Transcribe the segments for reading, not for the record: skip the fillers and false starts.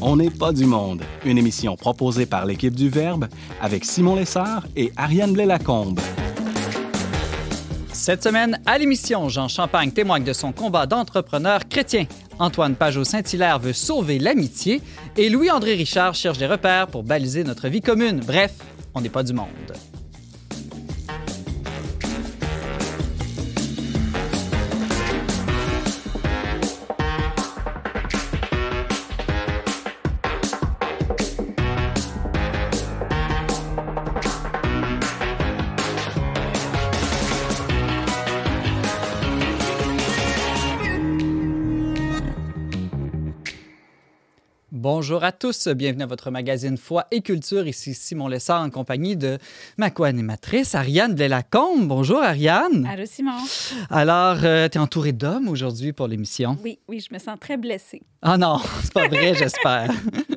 On n'est pas du monde, une émission proposée par l'équipe du Verbe avec Simon Lessard et Ariane Blais-Lacombe. Cette semaine, à l'émission, Jean Champagne témoigne de son combat d'entrepreneur chrétien. Antoine Pajot-Saint-Hilaire veut sauver l'amitié et Louis-André Richard cherche des repères pour baliser notre vie commune. Bref, on n'est pas du monde. Bonjour à tous, bienvenue à votre magazine Foi et Culture. Ici Simon Lessard en compagnie de ma co-animatrice Ariane Blais-Lacombe. Bonjour Ariane. Allô Simon. Alors, tu es entourée d'hommes aujourd'hui pour l'émission? Oui, je me sens très blessée. Ah non, c'est pas vrai, j'espère.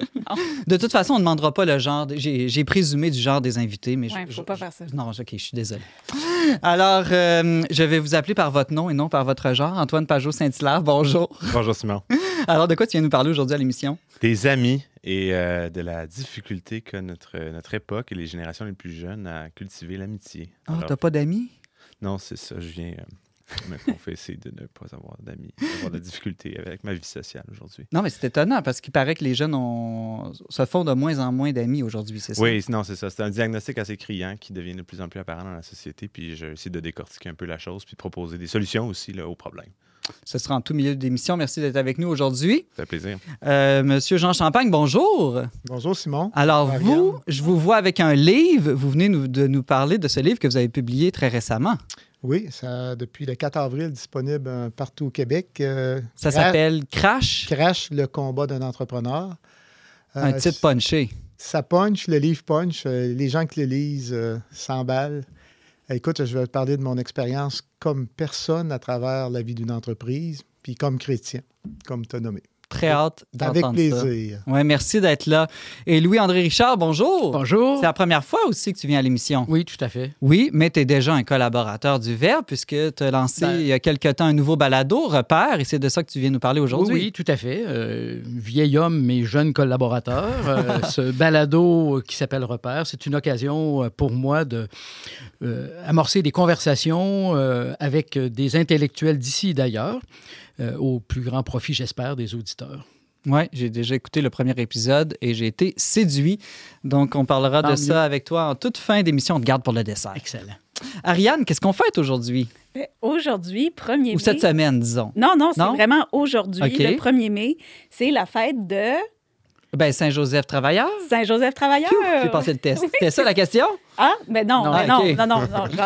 De toute façon, on ne demandera pas le genre. J'ai présumé du genre des invités, mais il ne faut pas faire ça. Non, OK, je suis désolée. Alors, je vais vous appeler par votre nom et non par votre genre. Antoine Pajot-Saint-Hilaire, bonjour. Bonjour Simon. Alors, de quoi tu viens nous parler aujourd'hui à l'émission? Des amis et de la difficulté qu'a notre époque et les générations les plus jeunes à cultiver l'amitié. Ah, t'as pas d'amis? Non, c'est ça. Je viens me confesser de ne pas avoir d'amis, d'avoir de la difficulté avec ma vie sociale aujourd'hui. Non, mais c'est étonnant parce qu'il paraît que les jeunes se font de moins en moins d'amis aujourd'hui, c'est ça? Oui, non, c'est ça. C'est un diagnostic assez criant qui devient de plus en plus apparent dans la société. Puis j'essaie de décortiquer un peu la chose puis de proposer des solutions aussi là, aux problèmes. Ce sera en tout milieu d'émission. Merci d'être avec nous aujourd'hui. Ça fait plaisir. Monsieur Jean Champagne, bonjour. Bonjour, Simon. Alors, je vous vois avec un livre. Vous venez de nous parler de ce livre que vous avez publié très récemment. Oui, ça depuis le 4 avril, disponible partout au Québec. Ça s'appelle Crash. Crash, le combat d'un entrepreneur. Un titre punché. Ça punch, le livre punch. Les gens qui le lisent s'emballent. Écoute, je vais te parler de mon expérience comme personne à travers la vie d'une entreprise, puis comme chrétien, comme tu as nommé. Très hâte d'entendre ça. Avec plaisir. Oui, merci d'être là. Et Louis-André Richard, bonjour. Bonjour. C'est la première fois aussi que tu viens à l'émission. Oui, tout à fait. Oui, mais tu es déjà un collaborateur du Verbe puisque tu as lancé il y a quelque temps un nouveau balado, Repères, et c'est de ça que tu viens nous parler aujourd'hui. Oui, tout à fait. Vieil homme, mais jeune collaborateur. Ce balado qui s'appelle Repères, c'est une occasion pour moi de amorcer des conversations avec des intellectuels d'ici et d'ailleurs. Au plus grand profit, j'espère, des auditeurs. Oui, j'ai déjà écouté le premier épisode et j'ai été séduit. Donc, on parlera de ça avec toi en toute fin d'émission. On te garde pour le dessert. Excellent. Ariane, qu'est-ce qu'on fête aujourd'hui? Aujourd'hui, 1er mai... Ou cette semaine, disons. Non, c'est vraiment aujourd'hui, okay. Le 1er mai. C'est la fête de... Ben, Saint-Joseph Travailleur. Saint-Joseph Travailleur. J'ai passé le test. C'était ça la question? Ah, mais non, okay. non.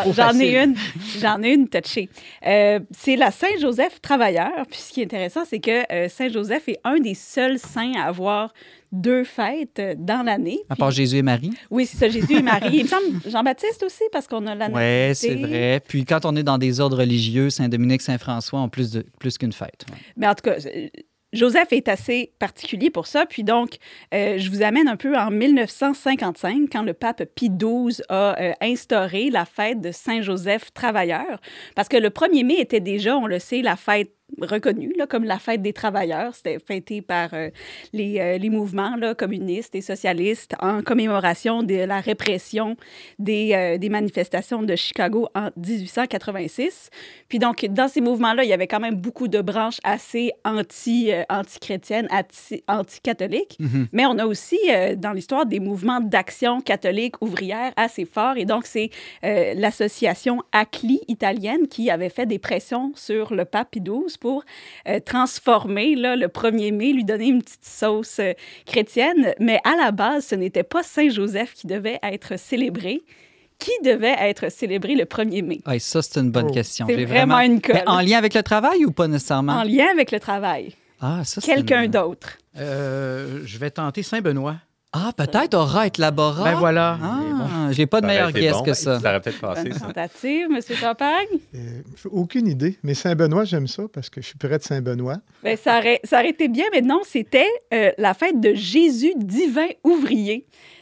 J'en ai une touchée. C'est la Saint-Joseph Travailleur. Puis ce qui est intéressant, c'est que Saint-Joseph est un des seuls saints à avoir 2 fêtes dans l'année. À part Jésus et Marie. Oui, c'est ça, Jésus et Marie. Il me semble Jean-Baptiste aussi, parce qu'on a la nativité. Oui, c'est vrai. Puis quand on est dans des ordres religieux, Saint-Dominique, Saint-François ont plus qu'une fête. Ouais. Mais en tout cas... Joseph est assez particulier pour ça. Puis donc, je vous amène un peu en 1955, quand le pape Pie XII a instauré la fête de Saint-Joseph Travailleur. Parce que le 1er mai était déjà, on le sait, la fête reconnue là, comme la fête des travailleurs. C'était fêté par les mouvements là, communistes et socialistes en commémoration de la répression des manifestations de Chicago en 1886. Puis donc, dans ces mouvements-là, il y avait quand même beaucoup de branches assez anti-chrétiennes, anti-catholiques. Mm-hmm. Mais on a aussi, dans l'histoire, des mouvements d'action catholique ouvrière assez forts. Et donc, c'est l'association ACLI italienne qui avait fait des pressions sur le pape Pie XII pour transformer là, le 1er mai, lui donner une petite sauce chrétienne. Mais à la base, ce n'était pas Saint-Joseph qui devait être célébré. Qui devait être célébré le 1er mai? Oui, ça, c'est une bonne question. C'est vraiment une colle. Mais en lien avec le travail ou pas nécessairement? En lien avec le travail. Ah, ça, c'est quelqu'un d'autre. Je vais tenter Saint-Benoît. Ah, peut-être Aura et Labora. Ben voilà. Ah, j'ai pas de meilleure guess que ça. Ça aurait peut-être passé, ça. Tentative, M. Champagne? Aucune idée, mais Saint-Benoît, j'aime ça parce que je suis près de Saint-Benoît. Ben, ça aurait été bien, mais non, c'était la fête de Jésus divin ouvrier.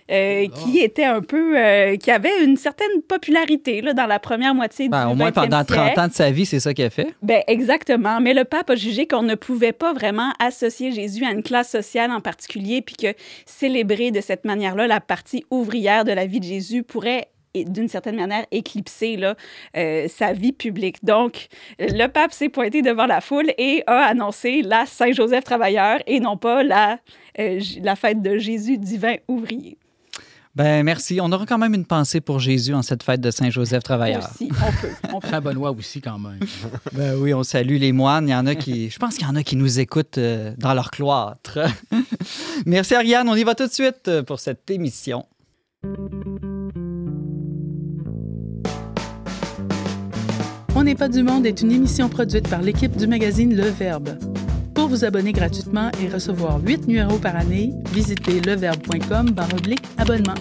qui était un peu... qui avait une certaine popularité là, dans la première moitié du 20e Au moins pendant siècle. 30 ans de sa vie, c'est ça qu'il a fait. Exactement. Mais le pape a jugé qu'on ne pouvait pas vraiment associer Jésus à une classe sociale en particulier, puis que célébrer de cette manière-là la partie ouvrière de la vie de Jésus pourrait d'une certaine manière, éclipser là, sa vie publique. Donc, le pape s'est pointé devant la foule et a annoncé la Saint-Joseph travailleur et non pas la fête de Jésus divin ouvrier. Merci. On aura quand même une pensée pour Jésus en cette fête de Saint-Joseph travailleur. Aussi, on peut. Saint-Benoît aussi, quand même. Oui, on salue les moines. Il y en a qui... Je pense qu'il y en a qui nous écoutent dans leur cloître. Merci, Ariane. On y va tout de suite pour cette émission. On n'est pas du monde est une émission produite par l'équipe du magazine Le Verbe. Pour vous abonner gratuitement et recevoir 8 numéros par année, visitez leverbe.com/abonnement.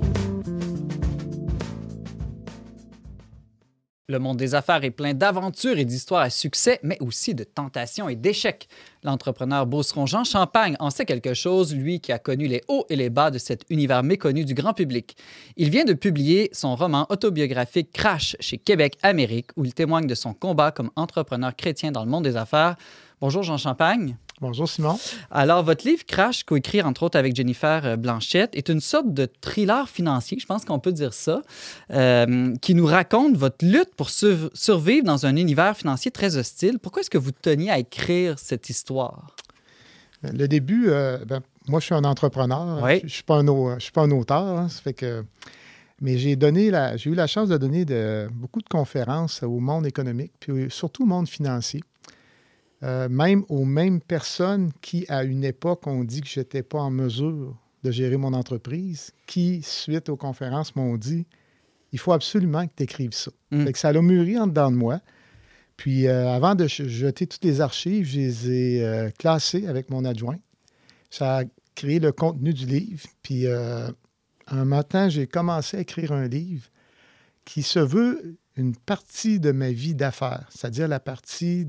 Le monde des affaires est plein d'aventures et d'histoires à succès, mais aussi de tentations et d'échecs. L'entrepreneur beauceron Jean Champagne en sait quelque chose, lui qui a connu les hauts et les bas de cet univers méconnu du grand public. Il vient de publier son roman autobiographique Crash chez Québec Amérique, où il témoigne de son combat comme entrepreneur chrétien dans le monde des affaires. Bonjour Jean Champagne. Bonjour Simon. Alors, votre livre Crash, coécrit entre autres avec Jennifer Blanchette, est une sorte de thriller financier, je pense qu'on peut dire ça, qui nous raconte votre lutte pour survivre dans un univers financier très hostile. Pourquoi est-ce que vous teniez à écrire cette histoire? Le début, moi je suis un entrepreneur, Oui. je ne suis pas un auteur, hein, ça fait que... Mais j'ai eu la chance de donner beaucoup de conférences au monde économique, puis surtout au monde financier. Même aux mêmes personnes qui, à une époque, ont dit que je n'étais pas en mesure de gérer mon entreprise, qui, suite aux conférences, m'ont dit « Il faut absolument que tu écrives ça ». Fait que ça a mûri en dedans de moi. Puis, avant de jeter toutes les archives, je les ai classées avec mon adjoint. Ça a créé le contenu du livre. Puis, un matin, j'ai commencé à écrire un livre qui se veut une partie de ma vie d'affaires, c'est-à-dire la partie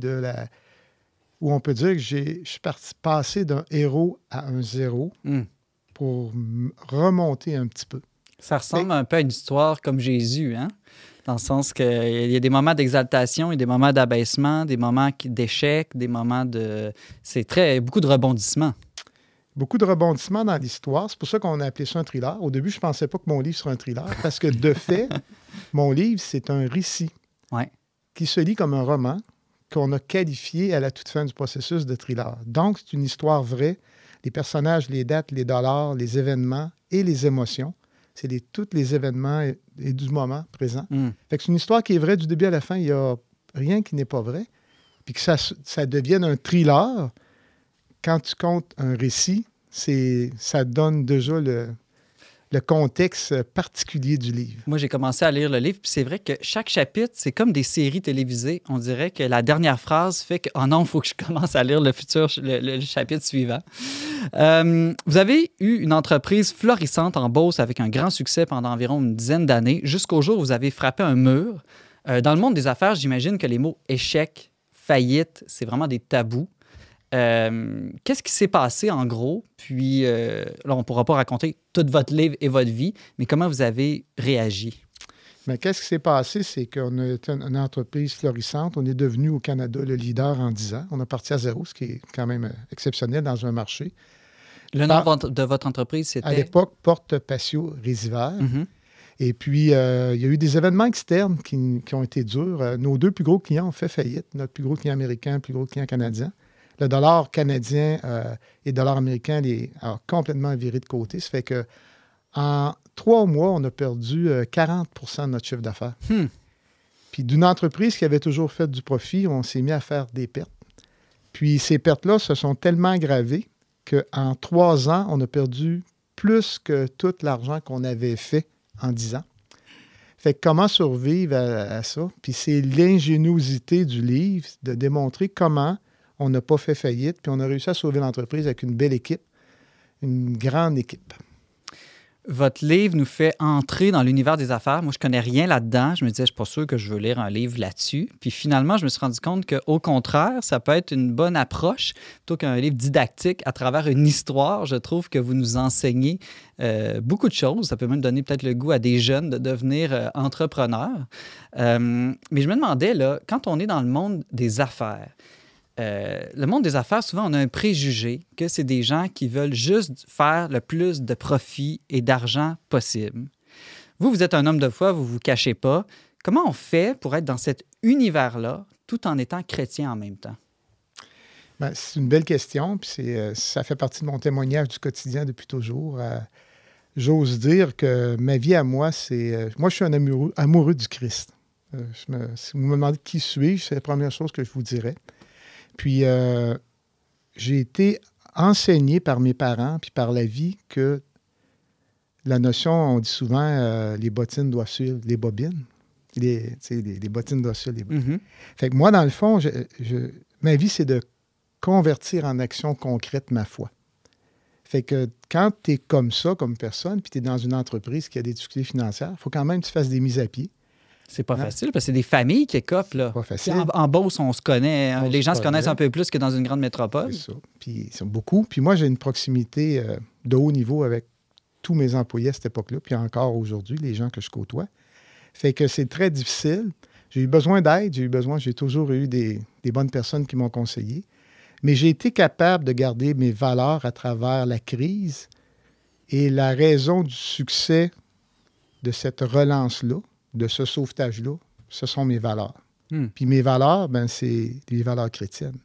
où on peut dire que je suis passé d'un héros à un zéro pour remonter un petit peu. Ça ressemble un peu à une histoire comme Jésus, hein? Dans le sens qu'il y a des moments d'exaltation, il y a des moments d'abaissement, des moments d'échec, des moments de... C'est beaucoup de rebondissements. Beaucoup de rebondissements dans l'histoire. C'est pour ça qu'on a appelé ça un thriller. Au début, je ne pensais pas que mon livre serait un thriller parce que, de fait, mon livre, c'est un récit qui se lit comme un roman qu'on a qualifié à la toute fin du processus de thriller. Donc, c'est une histoire vraie. Les personnages, les dates, les dollars, les événements et les émotions. C'est tous les événements et du moment présent. Fait que c'est une histoire qui est vraie du début à la fin. Il n'y a rien qui n'est pas vrai. Puis que ça devienne un thriller, quand tu comptes un récit, ça donne déjà le contexte particulier du livre. Moi, j'ai commencé à lire le livre, puis c'est vrai que chaque chapitre, c'est comme des séries télévisées. On dirait que la dernière phrase fait que « Oh non, il faut que je commence à lire le chapitre suivant ». Vous avez eu une entreprise florissante en Beauce avec un grand succès pendant environ une dizaine d'années, jusqu'au jour où vous avez frappé un mur. Dans le monde des affaires, j'imagine que les mots « échec »,« faillite », c'est vraiment des tabous. Qu'est-ce qui s'est passé en gros? Puis là, on ne pourra pas raconter tout votre livre et votre vie, mais comment vous avez réagi? Mais qu'est-ce qui s'est passé? C'est qu'on a été une entreprise florissante. On est devenu au Canada le leader en 10 ans. On a parti à zéro, ce qui est quand même exceptionnel dans un marché. Le nom de votre entreprise, c'était? À l'époque, Porte Patio Résivaire. Et puis, il y a eu des événements externes qui ont été durs. Nos deux plus gros clients ont fait faillite. Notre plus gros client américain, le plus gros client canadien. Le dollar canadien et le dollar américain a complètement viré de côté. Ça fait qu'en 3 mois, on a perdu 40 % de notre chiffre d'affaires. Puis d'une entreprise qui avait toujours fait du profit, on s'est mis à faire des pertes. Puis ces pertes-là se sont tellement aggravées qu'en 3 ans, on a perdu plus que tout l'argent qu'on avait fait en 10 ans. Fait que comment survivre à ça? Puis c'est l'ingéniosité du livre de démontrer comment on n'a pas fait faillite, puis on a réussi à sauver l'entreprise avec une belle équipe, une grande équipe. Votre livre nous fait entrer dans l'univers des affaires. Moi, je connais rien là-dedans. Je me disais, je suis pas sûr que je veux lire un livre là-dessus. Puis finalement, je me suis rendu compte qu'au contraire, ça peut être une bonne approche. Plutôt qu'un livre didactique à travers une histoire, je trouve que vous nous enseignez beaucoup de choses. Ça peut même donner peut-être le goût à des jeunes de devenir entrepreneurs. Mais je me demandais, là, quand on est dans le monde des affaires, le monde des affaires, souvent, on a un préjugé que c'est des gens qui veulent juste faire le plus de profit et d'argent possible. Vous êtes un homme de foi, vous ne vous cachez pas. Comment on fait pour être dans cet univers-là tout en étant chrétien en même temps? Bien, c'est une belle question, puis ça fait partie de mon témoignage du quotidien depuis toujours. J'ose dire que ma vie à moi, c'est... moi, je suis un amoureux du Christ. Si vous me demandez qui suis-je, c'est la première chose que je vous dirais. Puis, j'ai été enseigné par mes parents puis par la vie que la notion, on dit souvent, les bottines doivent suivre les bobines. Les bottines doivent suivre les bobines. Mm-hmm. Fait que moi, dans le fond, ma vie, c'est de convertir en action concrète ma foi. Fait que quand tu es comme ça, comme personne, puis tu es dans une entreprise qui a des difficultés financières, il faut quand même que tu fasses des mises à pied. C'est pas facile, parce que c'est des familles qui écopent, là. Pas facile. En Beauce, on se connaît. Les gens se connaissent un peu plus que dans une grande métropole. C'est ça. Puis ils sont beaucoup. Puis moi, j'ai une proximité de haut niveau avec tous mes employés à cette époque-là, puis encore aujourd'hui, les gens que je côtoie. Fait que c'est très difficile. J'ai eu besoin d'aide, j'ai toujours eu des bonnes personnes qui m'ont conseillé. Mais j'ai été capable de garder mes valeurs à travers la crise. Et la raison du succès de cette relance-là, de ce sauvetage-là, ce sont mes valeurs. Puis mes valeurs, ben, c'est des valeurs chrétiennes.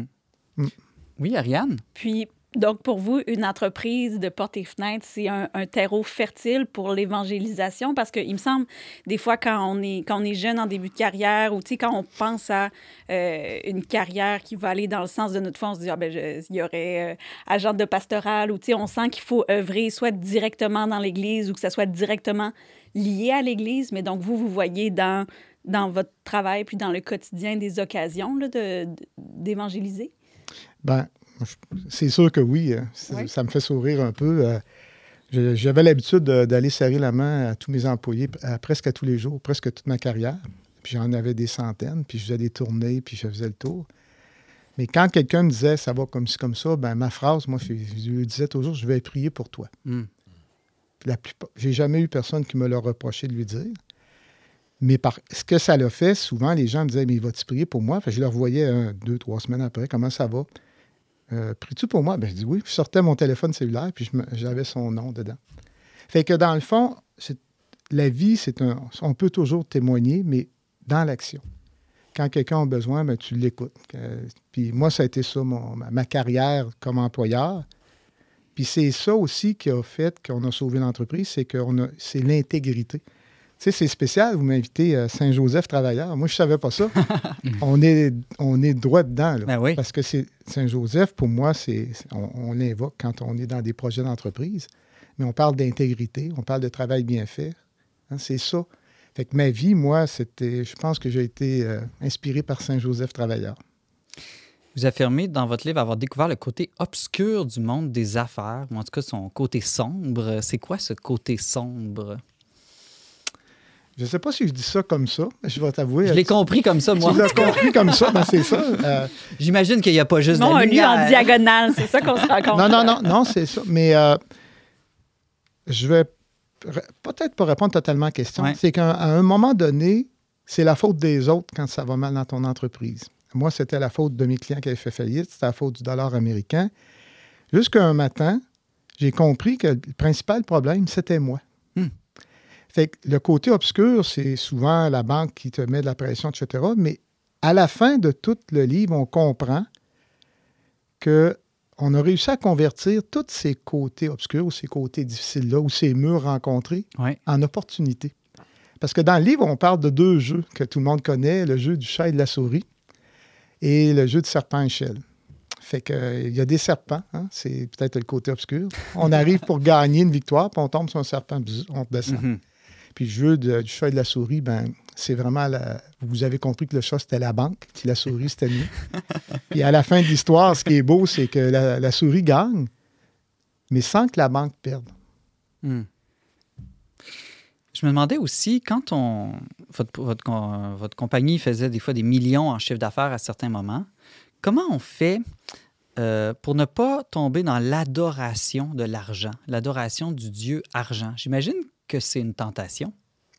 Oui, Ariane? Puis, donc, pour vous, une entreprise de portes et fenêtres, c'est un terreau fertile pour l'évangélisation? Parce qu'il me semble, des fois, quand on est jeune en début de carrière, ou quand on pense à une carrière qui va aller dans le sens de notre foi, on se dit, il y aurait agent de pastoral, ou on sent qu'il faut œuvrer soit directement dans l'Église ou que ça soit directement lié à l'Église. Mais donc, vous voyez dans votre travail puis dans le quotidien des occasions là, d'évangéliser? Bien, c'est sûr que oui. Oui. Ça me fait sourire un peu. J'avais l'habitude d'aller serrer la main à tous mes employés presque à tous les jours, presque toute ma carrière. Puis j'en avais des centaines, puis je faisais des tournées, puis je faisais le tour. Mais quand quelqu'un me disait « ça va comme ci, comme ça », ben ma phrase, moi, je lui disais toujours « je vais prier pour toi ». J'ai jamais eu personne qui me l'a reproché de lui dire. Mais ce que ça l'a fait, souvent, les gens me disaient « mais vas-tu prier pour moi ?» Fait que je leur voyais 2, 3 semaines après, « comment ça va ?» Pries-tu pour moi? Ben, je dis oui. Puis je sortais mon téléphone cellulaire, puis j'avais son nom dedans. Fait que dans le fond, la vie, on peut toujours témoigner, mais dans l'action. Quand quelqu'un a besoin, ben, tu l'écoutes. Puis moi, ça a été ça, ma carrière comme employeur. Puis c'est ça aussi qui a fait qu'on a sauvé l'entreprise, c'est l'intégrité. Tu sais, c'est spécial, vous m'invitez à Saint-Joseph Travailleur. Moi, je ne savais pas ça. on est droit dedans. Là, ben oui. Parce que Saint-Joseph, pour moi, on l'invoque quand on est dans des projets d'entreprise. Mais on parle d'intégrité, on parle de travail bien fait. Hein, c'est ça. Fait que ma vie, moi, je pense que j'ai été inspiré par Saint-Joseph Travailleur. Vous affirmez dans votre livre avoir découvert le côté obscur du monde des affaires, ou en tout cas son côté sombre. C'est quoi ce côté sombre? Je ne sais pas si je dis ça comme ça, je vais t'avouer. Je l'ai compris comme ça, moi. Tu l'as compris comme ça, ben c'est ça. J'imagine qu'il n'y a pas juste non, de la lumière. un lu en diagonale, c'est ça qu'on se rend compte. Non, c'est ça. Mais je vais peut-être pas répondre totalement à la question. Ouais. C'est qu'à un moment donné, c'est la faute des autres quand ça va mal dans ton entreprise. Moi, c'était la faute de mes clients qui avaient fait faillite, c'était la faute du dollar américain. Jusqu'à un matin, j'ai compris que le principal problème, c'était moi. Fait que le côté obscur, c'est souvent la banque qui te met de la pression, etc. Mais à la fin de tout le livre, on comprend qu'on a réussi à convertir tous ces côtés obscurs ou ces côtés difficiles-là ou ces murs rencontrés en opportunités. Parce que dans le livre, on parle de 2 jeux que tout le monde connaît, le jeu du chat et de la souris et le jeu du serpent-échelle. Fait qu'il y a des serpents, hein? C'est peut-être le côté obscur. On arrive pour gagner une victoire, puis on tombe sur un serpent, on descend. Puis le jeu du chat et de la souris, ben c'est vraiment... Vous avez compris que le chat, c'était la banque, puis la souris, c'était nous. Puis à la fin de l'histoire, ce qui est beau, c'est que la souris gagne, mais sans que la banque perde. Je me demandais aussi, quand votre compagnie faisait des fois des millions en chiffre d'affaires à certains moments, comment on fait pour ne pas tomber dans l'adoration de l'argent, l'adoration du dieu argent? J'imagine que c'est une tentation.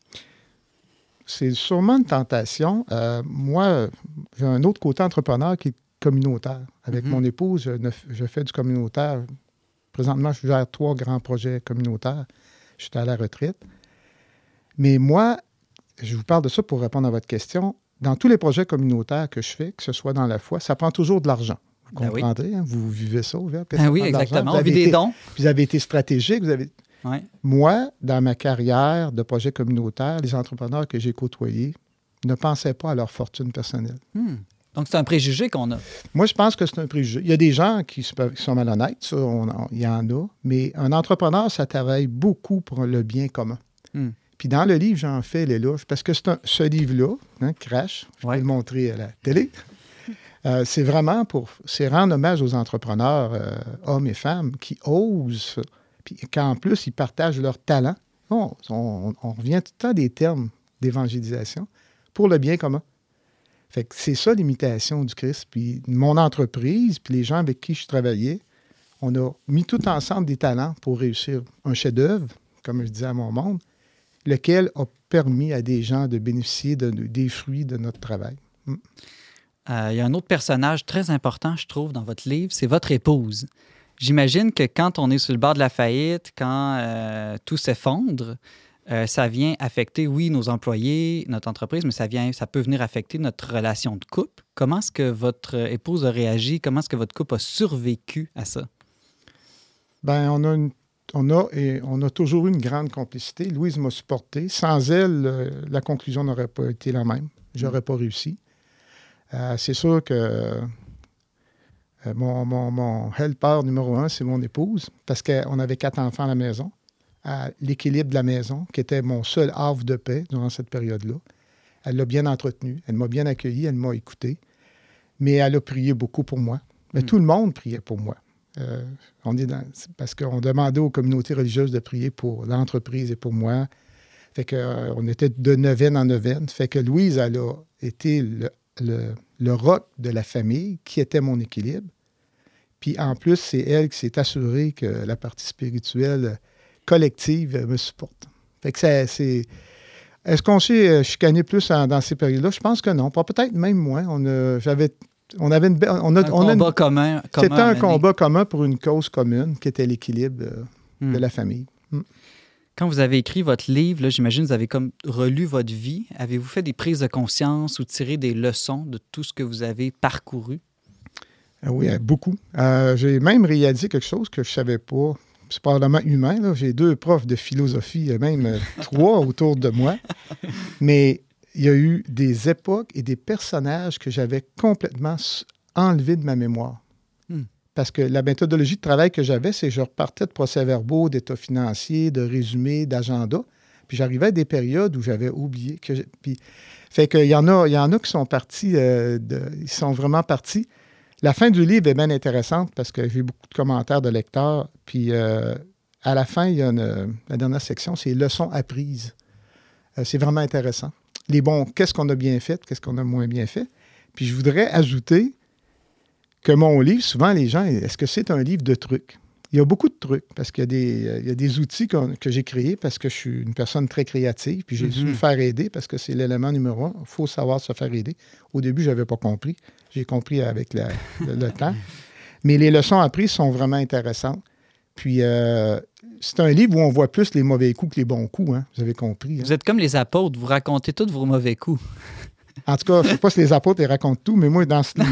C'est sûrement une tentation. Moi, j'ai un autre côté entrepreneur qui est communautaire. Avec mon épouse, je fais du communautaire. Présentement, je gère 3 grands projets communautaires. Je suis à la retraite. Mais moi, je vous parle de ça pour répondre à votre question. Dans tous les projets communautaires que je fais, que ce soit dans la foi, ça prend toujours de l'argent. Vous comprendrez, hein? Vous vivez ça, au Verbe. Oui, exactement. On vit des dons. Vous avez été stratégique. Oui. Moi, dans ma carrière de projet communautaire, les entrepreneurs que j'ai côtoyés ne pensaient pas à leur fortune personnelle. Donc, c'est un préjugé qu'on a. Moi, je pense que c'est un préjugé. Il y a des gens qui sont malhonnêtes, ça, il y en a, mais un entrepreneur, ça travaille beaucoup pour le bien commun. Puis dans le livre, j'en fais l'éloge, parce que ce livre-là, hein, Crash, je vais le montrer à la télé, c'est vraiment c'est rendre hommage aux entrepreneurs, hommes et femmes, qui osent, puis qu'en plus, ils partagent leur talent. On revient tout le temps à des termes d'évangélisation pour le bien commun. Fait que c'est ça l'imitation du Christ. Puis mon entreprise, puis les gens avec qui je travaillais, on a mis tout ensemble des talents pour réussir un chef-d'œuvre, comme je disais à mon monde, lequel a permis à des gens de bénéficier des fruits de notre travail. Il y a un autre personnage très important, je trouve, dans votre livre, c'est votre épouse. J'imagine que quand on est sur le bord de la faillite, quand tout s'effondre, ça vient affecter, oui, nos employés, notre entreprise, mais ça peut venir affecter notre relation de couple. Comment est-ce que votre épouse a réagi? Comment est-ce que votre couple a survécu à ça? Bien, on a toujours eu une grande complicité. Louise m'a supporté. Sans elle, la conclusion n'aurait pas été la même. Je n'aurais pas réussi. C'est sûr que mon helper numéro 1, c'est mon épouse, parce qu'on avait 4 enfants à la maison. À l'équilibre de la maison, qui était mon seul havre de paix durant cette période-là. Elle l'a bien entretenu, elle m'a bien accueilli, elle m'a écouté, mais elle a prié beaucoup pour moi. Mais tout le monde priait pour moi. Parce qu'on demandait aux communautés religieuses de prier pour l'entreprise et pour moi. Fait qu'on était de neuvaine en neuvaine. Fait que Louise, elle a été le roc de la famille, qui était mon équilibre. Puis en plus, c'est elle qui s'est assurée que la partie spirituelle collective me supporte. Fait que c'est... Est-ce qu'on s'est chicané plus dans ces périodes-là? Je pense que non. Pas peut-être même moins. C'était un combat commun pour une cause commune, qui était l'équilibre de la famille. Quand vous avez écrit votre livre, là, j'imagine que vous avez comme relu votre vie. Avez-vous fait des prises de conscience ou tiré des leçons de tout ce que vous avez parcouru? Oui, beaucoup. J'ai même réalisé quelque chose que je ne savais pas. C'est probablement humain, là. J'ai 2 profs de philosophie, même 3 autour de moi. Mais il y a eu des époques et des personnages que j'avais complètement enlevés de ma mémoire. Parce que la méthodologie de travail que j'avais, c'est que je repartais de procès-verbaux, d'états financiers, de résumés, d'agenda. Puis j'arrivais à des périodes où j'avais oublié. Fait qu'il y en a qui sont partis, ils sont vraiment partis. La fin du livre est bien intéressante parce que j'ai eu beaucoup de commentaires de lecteurs. Puis à la fin, il y a la dernière section, c'est « Leçons apprises ». C'est vraiment intéressant. Qu'est-ce qu'on a bien fait, qu'est-ce qu'on a moins bien fait. Puis je voudrais ajouter que mon livre, souvent les gens, est-ce que c'est un livre de trucs? Il y a beaucoup de trucs parce qu'il y a des outils que j'ai créés parce que je suis une personne très créative, puis j'ai su me faire aider parce que c'est l'élément numéro 1. Il faut savoir se faire aider. Au début, je n'avais pas compris. J'ai compris avec le temps. Mais les leçons apprises sont vraiment intéressantes. Puis, c'est un livre où on voit plus les mauvais coups que les bons coups, hein? Vous avez compris. Hein? Vous êtes comme les apôtres, vous racontez tous vos mauvais coups. En tout cas, je ne sais pas si les apôtres, ils racontent tout, mais moi, dans ce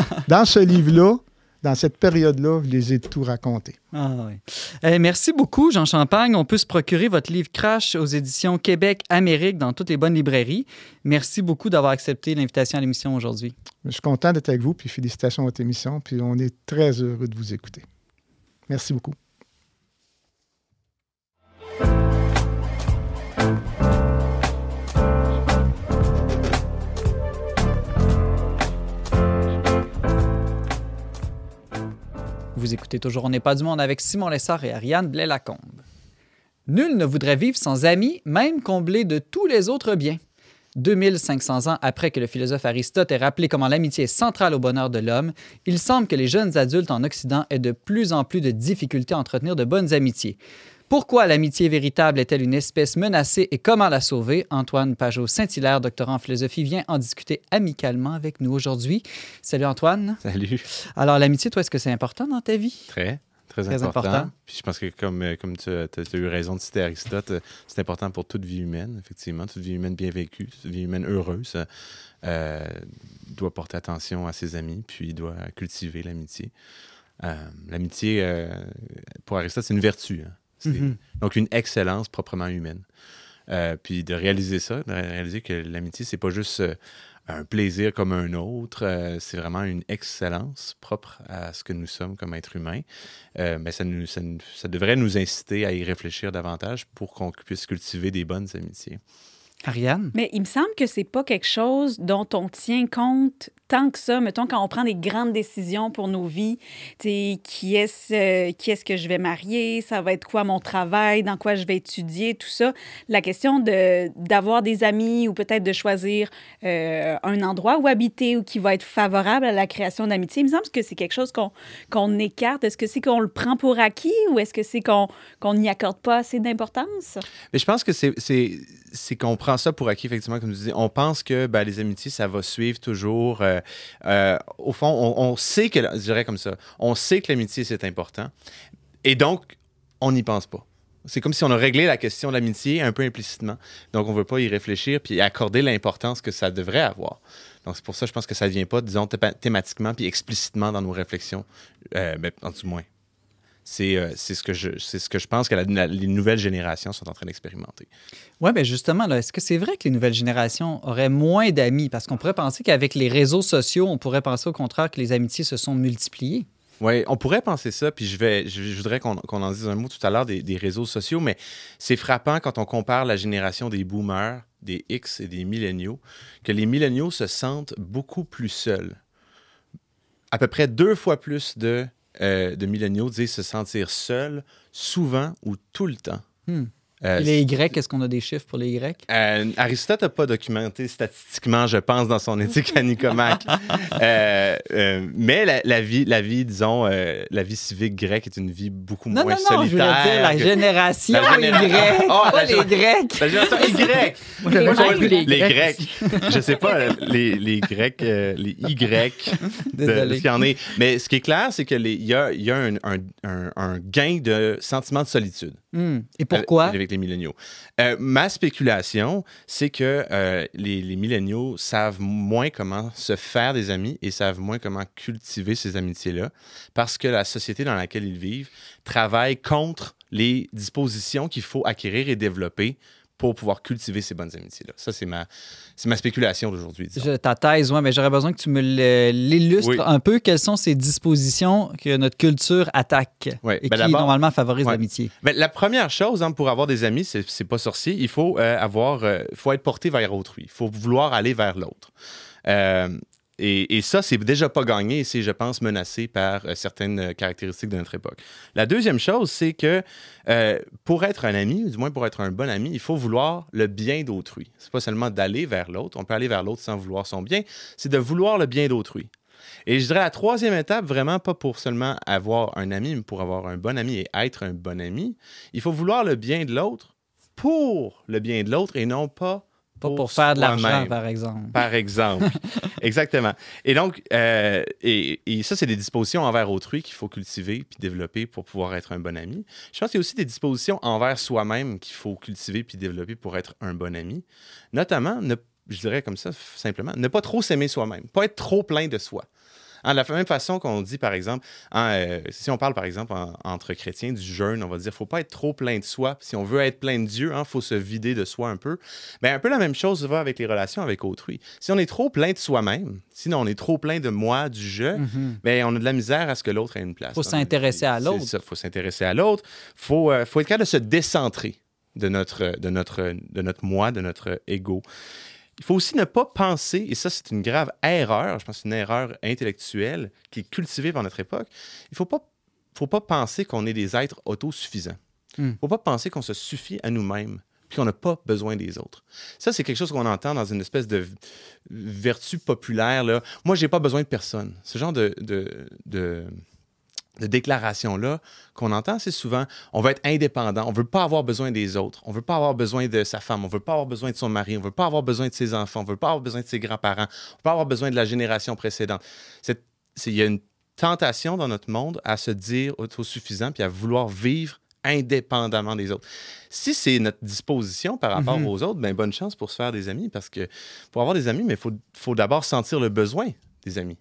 livre-là, dans cette période-là, je les ai tout racontés. Ah oui. Merci beaucoup, Jean Champagne. On peut se procurer votre livre Crash aux éditions Québec-Amérique dans toutes les bonnes librairies. Merci beaucoup d'avoir accepté l'invitation à l'émission aujourd'hui. Je suis content d'être avec vous, puis félicitations à votre émission, puis on est très heureux de vous écouter. Merci beaucoup. Vous écoutez toujours On n'est pas du monde avec Simon Lessard et Ariane Blais-Lacombe. Nul ne voudrait vivre sans amis, même comblé de tous les autres biens. 2500 ans après que le philosophe Aristote ait rappelé comment l'amitié est centrale au bonheur de l'homme, il semble que les jeunes adultes en Occident aient de plus en plus de difficultés à entretenir de bonnes amitiés. Pourquoi l'amitié véritable est-elle une espèce menacée et comment la sauver? Antoine Pajot-Saint-Hilaire, doctorant en philosophie, vient en discuter amicalement avec nous aujourd'hui. Salut Antoine. Salut. Alors l'amitié, toi, est-ce que c'est important dans ta vie? Très important. Puis je pense que comme tu as eu raison de citer Aristote, c'est important pour toute vie humaine, effectivement. Toute vie humaine bien vécue, toute vie humaine heureuse doit porter attention à ses amis, puis doit cultiver l'amitié. L'amitié, pour Aristote, c'est une vertu. Hein. Donc une excellence proprement humaine. Puis de réaliser ça, de réaliser que l'amitié, c'est pas juste un plaisir comme un autre, c'est vraiment une excellence propre à ce que nous sommes comme êtres humains. Mais ça devrait nous inciter à y réfléchir davantage pour qu'on puisse cultiver des bonnes amitiés. Ariane? Mais il me semble que c'est pas quelque chose dont on tient compte tant que ça. Mettons, quand on prend des grandes décisions pour nos vies, qui est-ce que je vais marier, ça va être quoi mon travail, dans quoi je vais étudier, tout ça. La question d'avoir des amis ou peut-être de choisir un endroit où habiter ou qui va être favorable à la création d'amitié, il me semble que c'est quelque chose qu'on écarte. Est-ce que c'est qu'on le prend pour acquis ou est-ce que c'est qu'on n'y accorde pas assez d'importance? Mais je pense que c'est qu'on prend ça pour acquis, effectivement, comme tu dis. On pense que les amitiés, ça va suivre toujours. Au fond, on sait que, je dirais comme ça, on sait que l'amitié, c'est important. Et donc, on n'y pense pas. C'est comme si on a réglé la question de l'amitié un peu implicitement. Donc, on ne veut pas y réfléchir puis accorder l'importance que ça devrait avoir. Donc, c'est pour ça, je pense que ça ne vient pas, disons, thématiquement puis explicitement dans nos réflexions, en tout moins. C'est ce que je pense que les nouvelles générations sont en train d'expérimenter. Oui, bien justement, là, est-ce que c'est vrai que les nouvelles générations auraient moins d'amis? Parce qu'on pourrait penser qu'avec les réseaux sociaux, on pourrait penser au contraire que les amitiés se sont multipliées. Oui, on pourrait penser ça, puis je voudrais qu'on en dise un mot tout à l'heure des réseaux sociaux, mais c'est frappant quand on compare la génération des boomers, des X et des milléniaux, que les milléniaux se sentent beaucoup plus seuls. À peu près 2 fois plus de milléniaux disent se sentir seuls, souvent ou tout le temps. Les Y, est-ce qu'on a des chiffres pour les Y? Aristote n'a pas documenté statistiquement, je pense, dans son éthique à Nicomaque. Mais la vie, disons, la vie civique grecque est une vie beaucoup moins solitaire. Non, je voulais dire la génération Y, pas les Grecs. La génération Y. Les Grecs. Je sais pas, les Grecs, les Y. Désolé. Ce qu'il y en est. Mais ce qui est clair, c'est qu'il y a un gain de sentiment de solitude. Et pourquoi? Avec les milléniaux. Ma spéculation, c'est que les milléniaux savent moins comment se faire des amis et savent moins comment cultiver ces amitiés-là parce que la société dans laquelle ils vivent travaille contre les dispositions qu'il faut acquérir et développer pour pouvoir cultiver ces bonnes amitiés-là. Ça, c'est ma spéculation d'aujourd'hui. Ta thèse, oui, mais j'aurais besoin que tu me l'illustres un peu. Quelles sont ces dispositions que notre culture attaque et qui, normalement, favorisent l'amitié? La première chose, pour avoir des amis, c'est pas sorcier. Il faut faut être porté vers autrui. Il faut vouloir aller vers l'autre. Et ça, c'est déjà pas gagné et c'est, je pense, menacé par certaines caractéristiques de notre époque. La deuxième chose, c'est que pour être un ami, ou du moins pour être un bon ami, il faut vouloir le bien d'autrui. C'est pas seulement d'aller vers l'autre. On peut aller vers l'autre sans vouloir son bien. C'est de vouloir le bien d'autrui. Et je dirais la troisième étape, vraiment pas pour seulement avoir un ami, mais pour avoir un bon ami et être un bon ami, il faut vouloir le bien de l'autre pour le bien de l'autre et non pas pour faire de l'argent, par exemple. Par exemple. Exactement. Et donc, et ça, c'est des dispositions envers autrui qu'il faut cultiver puis développer pour pouvoir être un bon ami. Je pense qu'il y a aussi des dispositions envers soi-même qu'il faut cultiver puis développer pour être un bon ami. Notamment, je dirais comme ça, simplement, ne pas trop s'aimer soi-même, pas être trop plein de soi. De la même façon qu'on dit, par exemple, si on parle, par exemple, entre chrétiens du jeûne, on va dire, il ne faut pas être trop plein de soi. Si on veut être plein de Dieu, il faut se vider de soi un peu. Un peu la même chose va avec les relations avec autrui. Si on est trop plein de soi-même, sinon on est trop plein de moi, du je, on a de la misère à ce que l'autre ait une place. Il faut s'intéresser à l'autre. C'est ça, il faut s'intéresser à l'autre. Il faut être capable de se décentrer de notre moi, de notre ego. Il faut aussi ne pas penser, et ça, c'est une grave erreur, je pense que c'est une erreur intellectuelle qui est cultivée par notre époque, il ne faut pas penser qu'on est des êtres autosuffisants. Il ne faut pas penser qu'on se suffit à nous-mêmes puis qu'on n'a pas besoin des autres. Ça, c'est quelque chose qu'on entend dans une espèce de vertu populaire. Là. Moi, je n'ai pas besoin de personne. Ce genre de déclaration-là qu'on entend assez souvent. On veut être indépendant. On ne veut pas avoir besoin des autres. On ne veut pas avoir besoin de sa femme. On ne veut pas avoir besoin de son mari. On ne veut pas avoir besoin de ses enfants. On ne veut pas avoir besoin de ses grands-parents. On ne veut pas avoir besoin de la génération précédente. Il y a une tentation dans notre monde à se dire autosuffisant puis à vouloir vivre indépendamment des autres. Si c'est notre disposition par rapport aux autres, bien, bonne chance pour se faire des amis, parce que pour avoir des amis, il faut d'abord sentir le besoin des amis.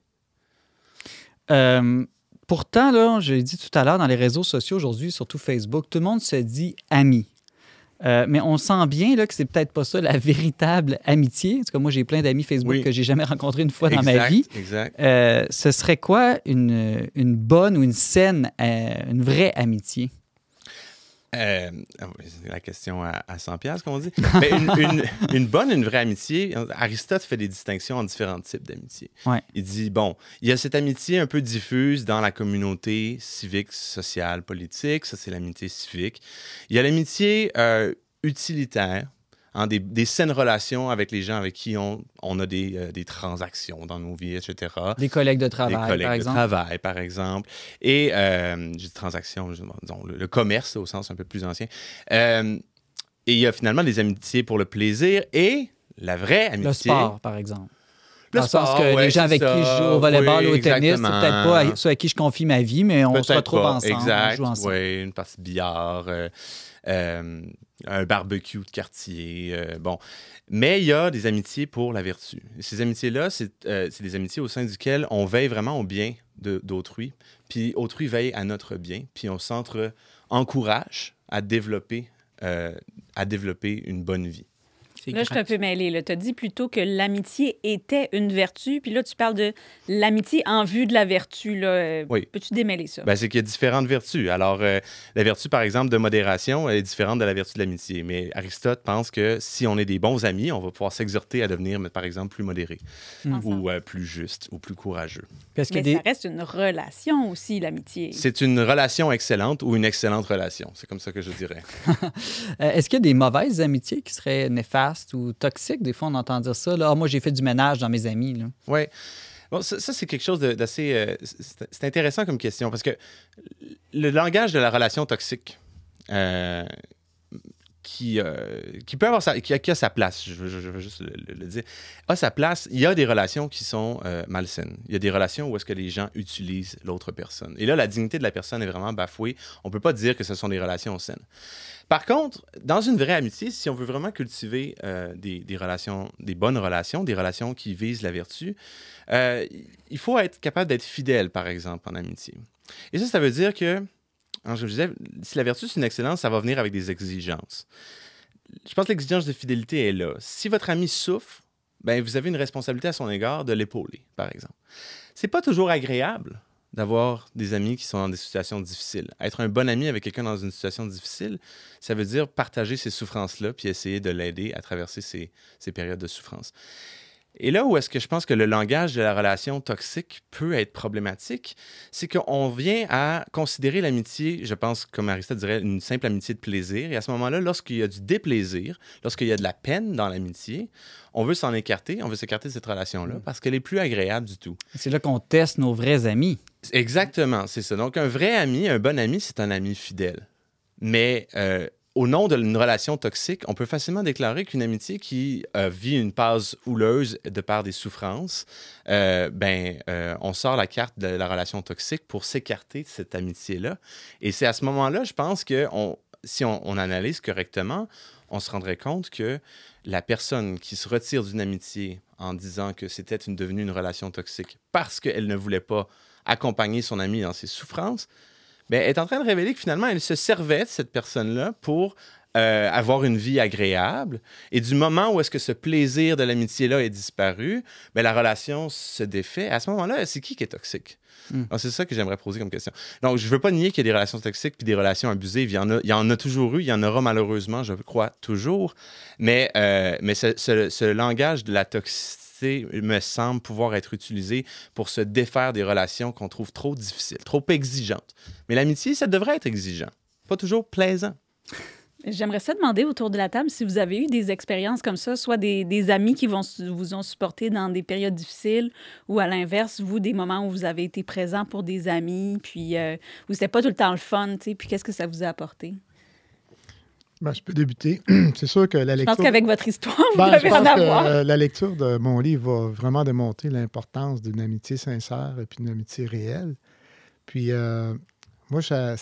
Pourtant, là, je l'ai dit tout à l'heure, dans les réseaux sociaux aujourd'hui, surtout Facebook, tout le monde se dit ami. Mais on sent bien là, que c'est peut-être pas ça la véritable amitié. En tout cas, moi, j'ai plein d'amis Facebook que j'ai jamais rencontrés une fois dans ma vie. Exact. Ce serait quoi une bonne ou une saine, une vraie amitié? C'est la question à 100$, comme on dit. Mais une bonne, une vraie amitié, Aristote fait des distinctions en différents types d'amitié. Ouais. Il dit, bon, il y a cette amitié un peu diffuse dans la communauté civique, sociale, politique. Ça, c'est l'amitié civique. Il y a l'amitié utilitaire, hein, des saines relations avec les gens avec qui on a des transactions dans nos vies, etc. Des collègues de travail, par exemple. Des collègues de travail, par exemple. Et j'ai dit transactions, disons, le commerce, au sens un peu plus ancien. Et il y a finalement des amitiés pour le plaisir et la vraie amitié. Le sport, par exemple. Le dans sport, le sens que les gens avec qui je joue au volleyball ou au tennis, c'est peut-être pas ceux à qui je confie ma vie, mais on se retrouve ensemble, on joue ensemble. Oui, une partie de billard, un barbecue de quartier, bon. Mais il y a des amitiés pour la vertu. Et ces amitiés-là, c'est des amitiés au sein duquel on veille vraiment au bien d'autrui, puis autrui veille à notre bien, puis on s'encourage à développer une bonne vie. Là, je suis un peu mêlée. Tu as dit plutôt que l'amitié était une vertu, puis là, tu parles de l'amitié en vue de la vertu. Là. Oui. Peux-tu démêler ça? Ben, c'est qu'il y a différentes vertus. Alors, la vertu, par exemple, de modération, elle est différente de la vertu de l'amitié. Mais Aristote pense que si on est des bons amis, on va pouvoir s'exhorter à devenir, par exemple, plus modéré, ou plus juste, ou plus courageux. Mais ça reste une relation aussi, l'amitié. C'est une relation excellente ou une excellente relation. C'est comme ça que je dirais. Est-ce qu'il y a des mauvaises amitiés qui seraient néfastes ou toxiques? Des fois, on entend dire ça. Là, moi, j'ai fait du ménage dans mes amis. Oui. Bon, ça, c'est quelque chose d'assez... c'est intéressant comme question, parce que le langage de la relation toxique, qui peut avoir qui a sa place, je veux juste le dire, a sa place. Il y a des relations qui sont malsaines. Il y a des relations où est-ce que les gens utilisent l'autre personne. Et là, la dignité de la personne est vraiment bafouée. On ne peut pas dire que ce sont des relations saines. Par contre, dans une vraie amitié, si on veut vraiment cultiver des relations, des bonnes relations, des relations qui visent la vertu, il faut être capable d'être fidèle, par exemple, en amitié. Et ça veut dire que, alors, je disais, si la vertu, c'est une excellence, ça va venir avec des exigences. Je pense que l'exigence de fidélité est là. Si votre ami souffre, ben, vous avez une responsabilité à son égard de l'épauler, par exemple. C'est pas toujours agréable d'avoir des amis qui sont dans des situations difficiles. Être un bon ami avec quelqu'un dans une situation difficile, ça veut dire partager ces souffrances-là puis essayer de l'aider à traverser ces périodes de souffrance. Et là où est-ce que je pense que le langage de la relation toxique peut être problématique, c'est qu'on vient à considérer l'amitié, je pense, comme Aristote dirait, une simple amitié de plaisir. Et à ce moment-là, lorsqu'il y a du déplaisir, lorsqu'il y a de la peine dans l'amitié, on veut s'en écarter, on veut s'écarter de cette relation-là parce qu'elle est plus agréable du tout. C'est là qu'on teste nos vrais amis. Exactement, c'est ça. Donc, un vrai ami, un bon ami, c'est un ami fidèle. Mais au nom d'une relation toxique, on peut facilement déclarer qu'une amitié qui vit une phase houleuse de par des souffrances, on sort la carte de la relation toxique pour s'écarter de cette amitié-là. Et c'est à ce moment-là, je pense que si on analyse correctement, on se rendrait compte que la personne qui se retire d'une amitié en disant que c'était devenue une relation toxique parce qu'elle ne voulait pas accompagner son ami dans ses souffrances, bien, est en train de révéler que finalement, elle se servait de cette personne-là pour avoir une vie agréable. Et du moment où est-ce que ce plaisir de l'amitié-là est disparu, bien, la relation se défait. À ce moment-là, c'est qui est toxique? Donc, c'est ça que j'aimerais poser comme question. Donc, je ne veux pas nier qu'il y a des relations toxiques puis des relations abusives. Il y en a toujours eu, il y en aura malheureusement, je crois, toujours. Mais ce langage de la toxicité me semble pouvoir être utilisé pour se défaire des relations qu'on trouve trop difficiles, trop exigeantes. Mais l'amitié, ça devrait être exigeant, pas toujours plaisant. J'aimerais ça demander autour de la table si vous avez eu des expériences comme ça, soit des amis qui vous ont supporté dans des périodes difficiles ou à l'inverse, vous, des moments où vous avez été présent pour des amis, puis où c'était pas tout le temps le fun, tu sais, puis qu'est-ce que ça vous a apporté? Ben, je peux débuter. C'est sûr que la lecture... Je pense qu'avec votre histoire, vous devez en avoir. La lecture de mon livre va vraiment démontrer l'importance d'une amitié sincère et puis d'une amitié réelle. Puis moi,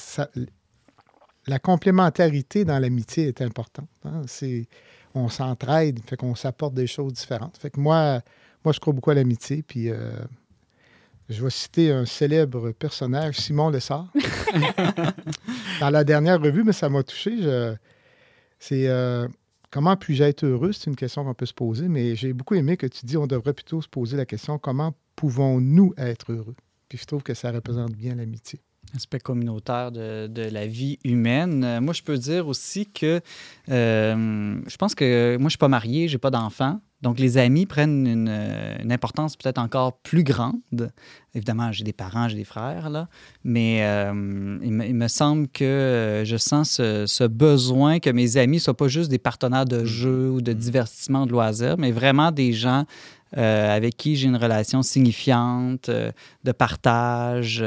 la complémentarité dans l'amitié est importante. Hein? On s'entraide, fait qu'on s'apporte des choses différentes. Fait que moi, je crois beaucoup à l'amitié, puis je vais citer un célèbre personnage, Simon Lessard. Dans la dernière revue, mais ça m'a touché. C'est comment puis-je être heureux? C'est une question qu'on peut se poser, mais j'ai beaucoup aimé que tu dis on devrait plutôt se poser la question comment pouvons-nous être heureux? Puis je trouve que ça représente bien l'amitié. Aspect communautaire de la vie humaine. Moi, je peux dire aussi que je pense que moi, je ne suis pas marié, je n'ai pas d'enfant. Donc, les amis prennent une importance peut-être encore plus grande. Évidemment, j'ai des parents, j'ai des frères, là, mais il me semble que je sens ce besoin que mes amis ne soient pas juste des partenaires de jeu ou de divertissement, de loisirs, mais vraiment des gens avec qui j'ai une relation signifiante, de partage,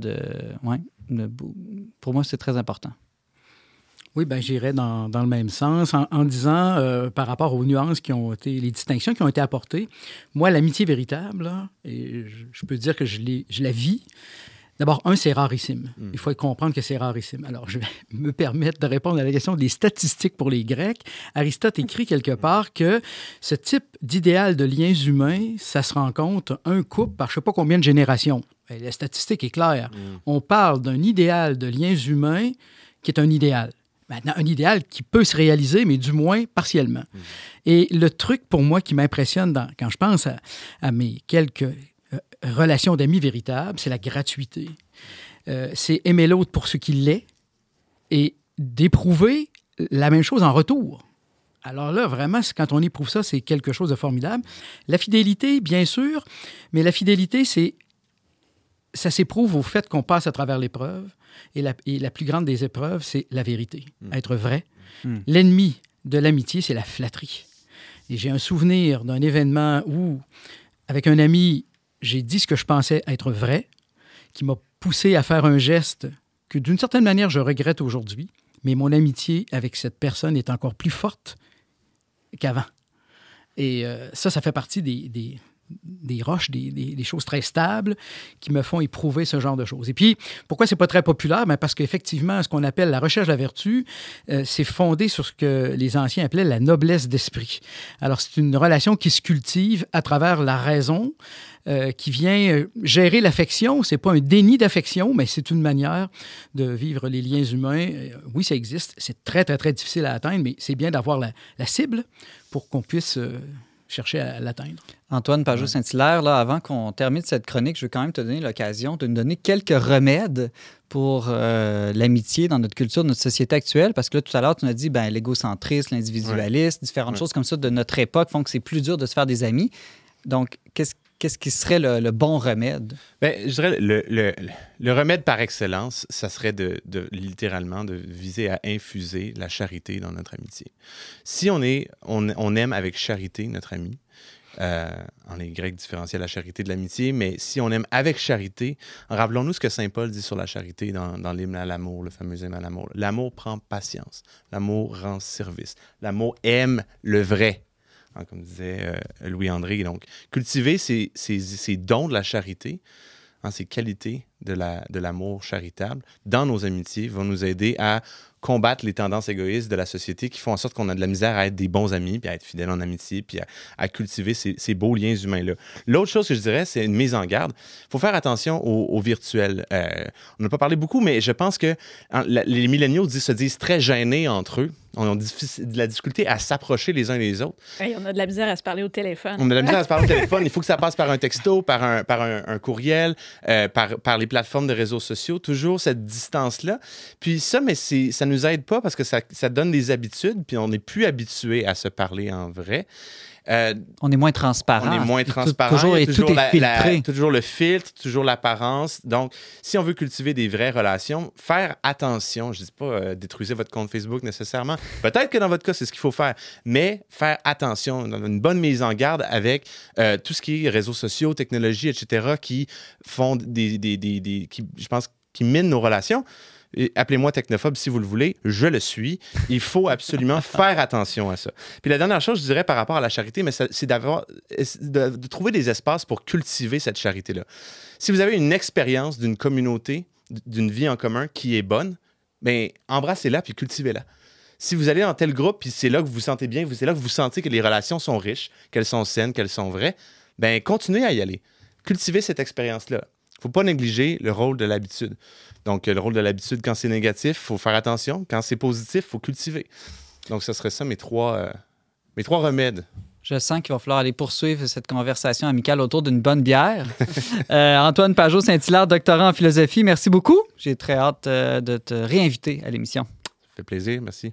pour moi, c'est très important. Oui, bien, j'irais dans le même sens en disant, par rapport aux nuances qui ont été, les distinctions qui ont été apportées, moi, l'amitié véritable, là, et je peux dire que je la vis. D'abord, c'est rarissime. Il faut comprendre que c'est rarissime. Alors, je vais me permettre de répondre à la question des statistiques pour les Grecs. Aristote écrit quelque part que ce type d'idéal de liens humains, ça se rencontre un couple par je ne sais pas combien de générations. Et la statistique est claire. On parle d'un idéal de liens humains qui est un idéal. Maintenant, un idéal qui peut se réaliser, mais du moins partiellement. Et le truc, pour moi, qui m'impressionne quand je pense à mes quelques relations d'amis véritables, c'est la gratuité. C'est aimer l'autre pour ce qu'il est et d'éprouver la même chose en retour. Alors là, vraiment, quand on éprouve ça, c'est quelque chose de formidable. La fidélité, bien sûr, mais la fidélité, ça s'éprouve au fait qu'on passe à travers l'épreuve. Et la plus grande des épreuves, c'est la vérité, être vrai. L'ennemi de l'amitié, c'est la flatterie. Et j'ai un souvenir d'un événement où, avec un ami, j'ai dit ce que je pensais être vrai, qui m'a poussé à faire un geste que, d'une certaine manière, je regrette aujourd'hui. Mais mon amitié avec cette personne est encore plus forte qu'avant. Et ça fait partie des roches, des choses très stables qui me font éprouver ce genre de choses. Et puis, pourquoi c'est pas très populaire? Bien parce qu'effectivement, ce qu'on appelle la recherche de la vertu, c'est fondé sur ce que les anciens appelaient la noblesse d'esprit. Alors, c'est une relation qui se cultive à travers la raison, qui vient gérer l'affection. C'est pas un déni d'affection, mais c'est une manière de vivre les liens humains. Oui, ça existe. C'est très, très, très difficile à atteindre, mais c'est bien d'avoir la cible pour qu'on puisse chercher à l'atteindre. Antoine Pajot-Saint-Hilaire, là, avant qu'on termine cette chronique, je veux quand même te donner l'occasion de nous donner quelques remèdes pour l'amitié dans notre culture, notre société actuelle, parce que là, tout à l'heure, tu nous as dit l'égocentrisme, l'individualisme, différentes choses comme ça de notre époque font que c'est plus dur de se faire des amis. Donc, qu'est-ce qui serait le bon remède? Bien, je dirais le remède par excellence, ça serait littéralement de viser à infuser la charité dans notre amitié. Si on aime avec charité notre ami, les Grecs différenciaient la charité de l'amitié, mais si on aime avec charité, rappelons-nous ce que saint Paul dit sur la charité dans l'hymne à l'amour, le fameux hymne à l'amour. L'amour prend patience, l'amour rend service, l'amour aime le vrai. Comme disait Louis-André. Donc, cultiver ces dons de la charité, ces qualités de l'amour charitable dans nos amitiés vont nous aider à combattre les tendances égoïstes de la société qui font en sorte qu'on a de la misère à être des bons amis, puis à être fidèles en amitié, puis à cultiver ces beaux liens humains-là. L'autre chose que je dirais, c'est une mise en garde. Il faut faire attention au virtuel. On n'a pas parlé beaucoup, mais je pense que les milléniaux se disent très gênés entre eux ont de la difficulté à s'approcher les uns les autres. Hey, on a de la misère à se parler au téléphone. On a de la misère à se parler au téléphone. Il faut que ça passe par un texto, par un courriel, par les plateformes de réseaux sociaux. Toujours cette distance-là. Puis ça, mais ça nous aide pas parce que ça donne des habitudes, puis on n'est plus habitué à se parler en vrai. On est moins transparent. On est moins transparent. Tout est filtré. Toujours le filtre, toujours l'apparence. Donc, si on veut cultiver des vraies relations, faire attention. Je ne dis pas détruisez votre compte Facebook nécessairement. Peut-être que dans votre cas, c'est ce qu'il faut faire. Mais faire attention, une bonne mise en garde avec tout ce qui est réseaux sociaux, technologies, etc., qui font je pense, qui minent nos relations. Et appelez-moi technophobe si vous le voulez, je le suis. Il faut absolument faire attention à ça. Puis la dernière chose, je dirais, par rapport à la charité, mais c'est de trouver des espaces pour cultiver cette charité-là. Si vous avez une expérience d'une communauté, d'une vie en commun qui est bonne, bien, embrassez-la puis cultivez-la. Si vous allez dans tel groupe, puis c'est là que vous vous sentez bien, c'est là que vous sentez que les relations sont riches, qu'elles sont saines, qu'elles sont vraies, bien, continuez à y aller. Cultivez cette expérience-là. Il ne faut pas négliger le rôle de l'habitude. Donc, le rôle de l'habitude, quand c'est négatif, il faut faire attention. Quand c'est positif, il faut cultiver. Donc, ce serait ça mes trois remèdes. Je sens qu'il va falloir aller poursuivre cette conversation amicale autour d'une bonne bière. Antoine Pajot-Saint-Hilaire, doctorant en philosophie, merci beaucoup. J'ai très hâte de te réinviter à l'émission. Ça fait plaisir, merci.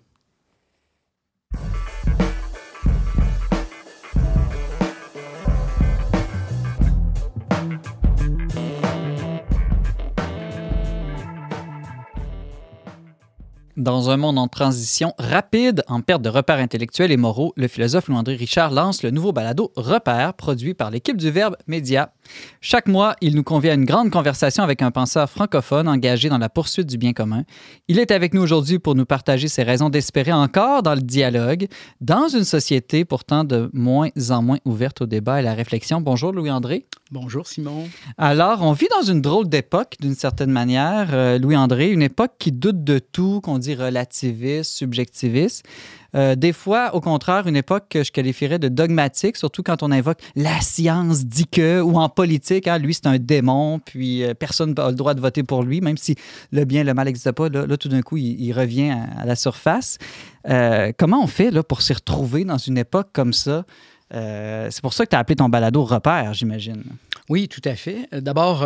Dans un monde en transition rapide, en perte de repères intellectuels et moraux, le philosophe Louis-André Richard lance le nouveau balado Repères, produit par l'équipe du Verbe Média. Chaque mois, il nous convie à une grande conversation avec un penseur francophone engagé dans la poursuite du bien commun. Il est avec nous aujourd'hui pour nous partager ses raisons d'espérer encore dans le dialogue, dans une société pourtant de moins en moins ouverte au débat et à la réflexion. Bonjour Louis-André. Bonjour Simon. Alors, on vit dans une drôle d'époque, d'une certaine manière, Louis-André, une époque qui doute de tout, qu'on dit relativiste, subjectiviste. Des fois, au contraire, une époque que je qualifierais de dogmatique, surtout quand on invoque la science dit que, ou en politique, hein, lui c'est un démon, puis personne n'a le droit de voter pour lui, même si le bien et le mal n'existent pas. Là, tout d'un coup, il revient à la surface. Comment on fait là, pour s'y retrouver dans une époque comme ça? C'est pour ça que tu as appelé ton balado Repères, j'imagine. Oui, tout à fait. D'abord,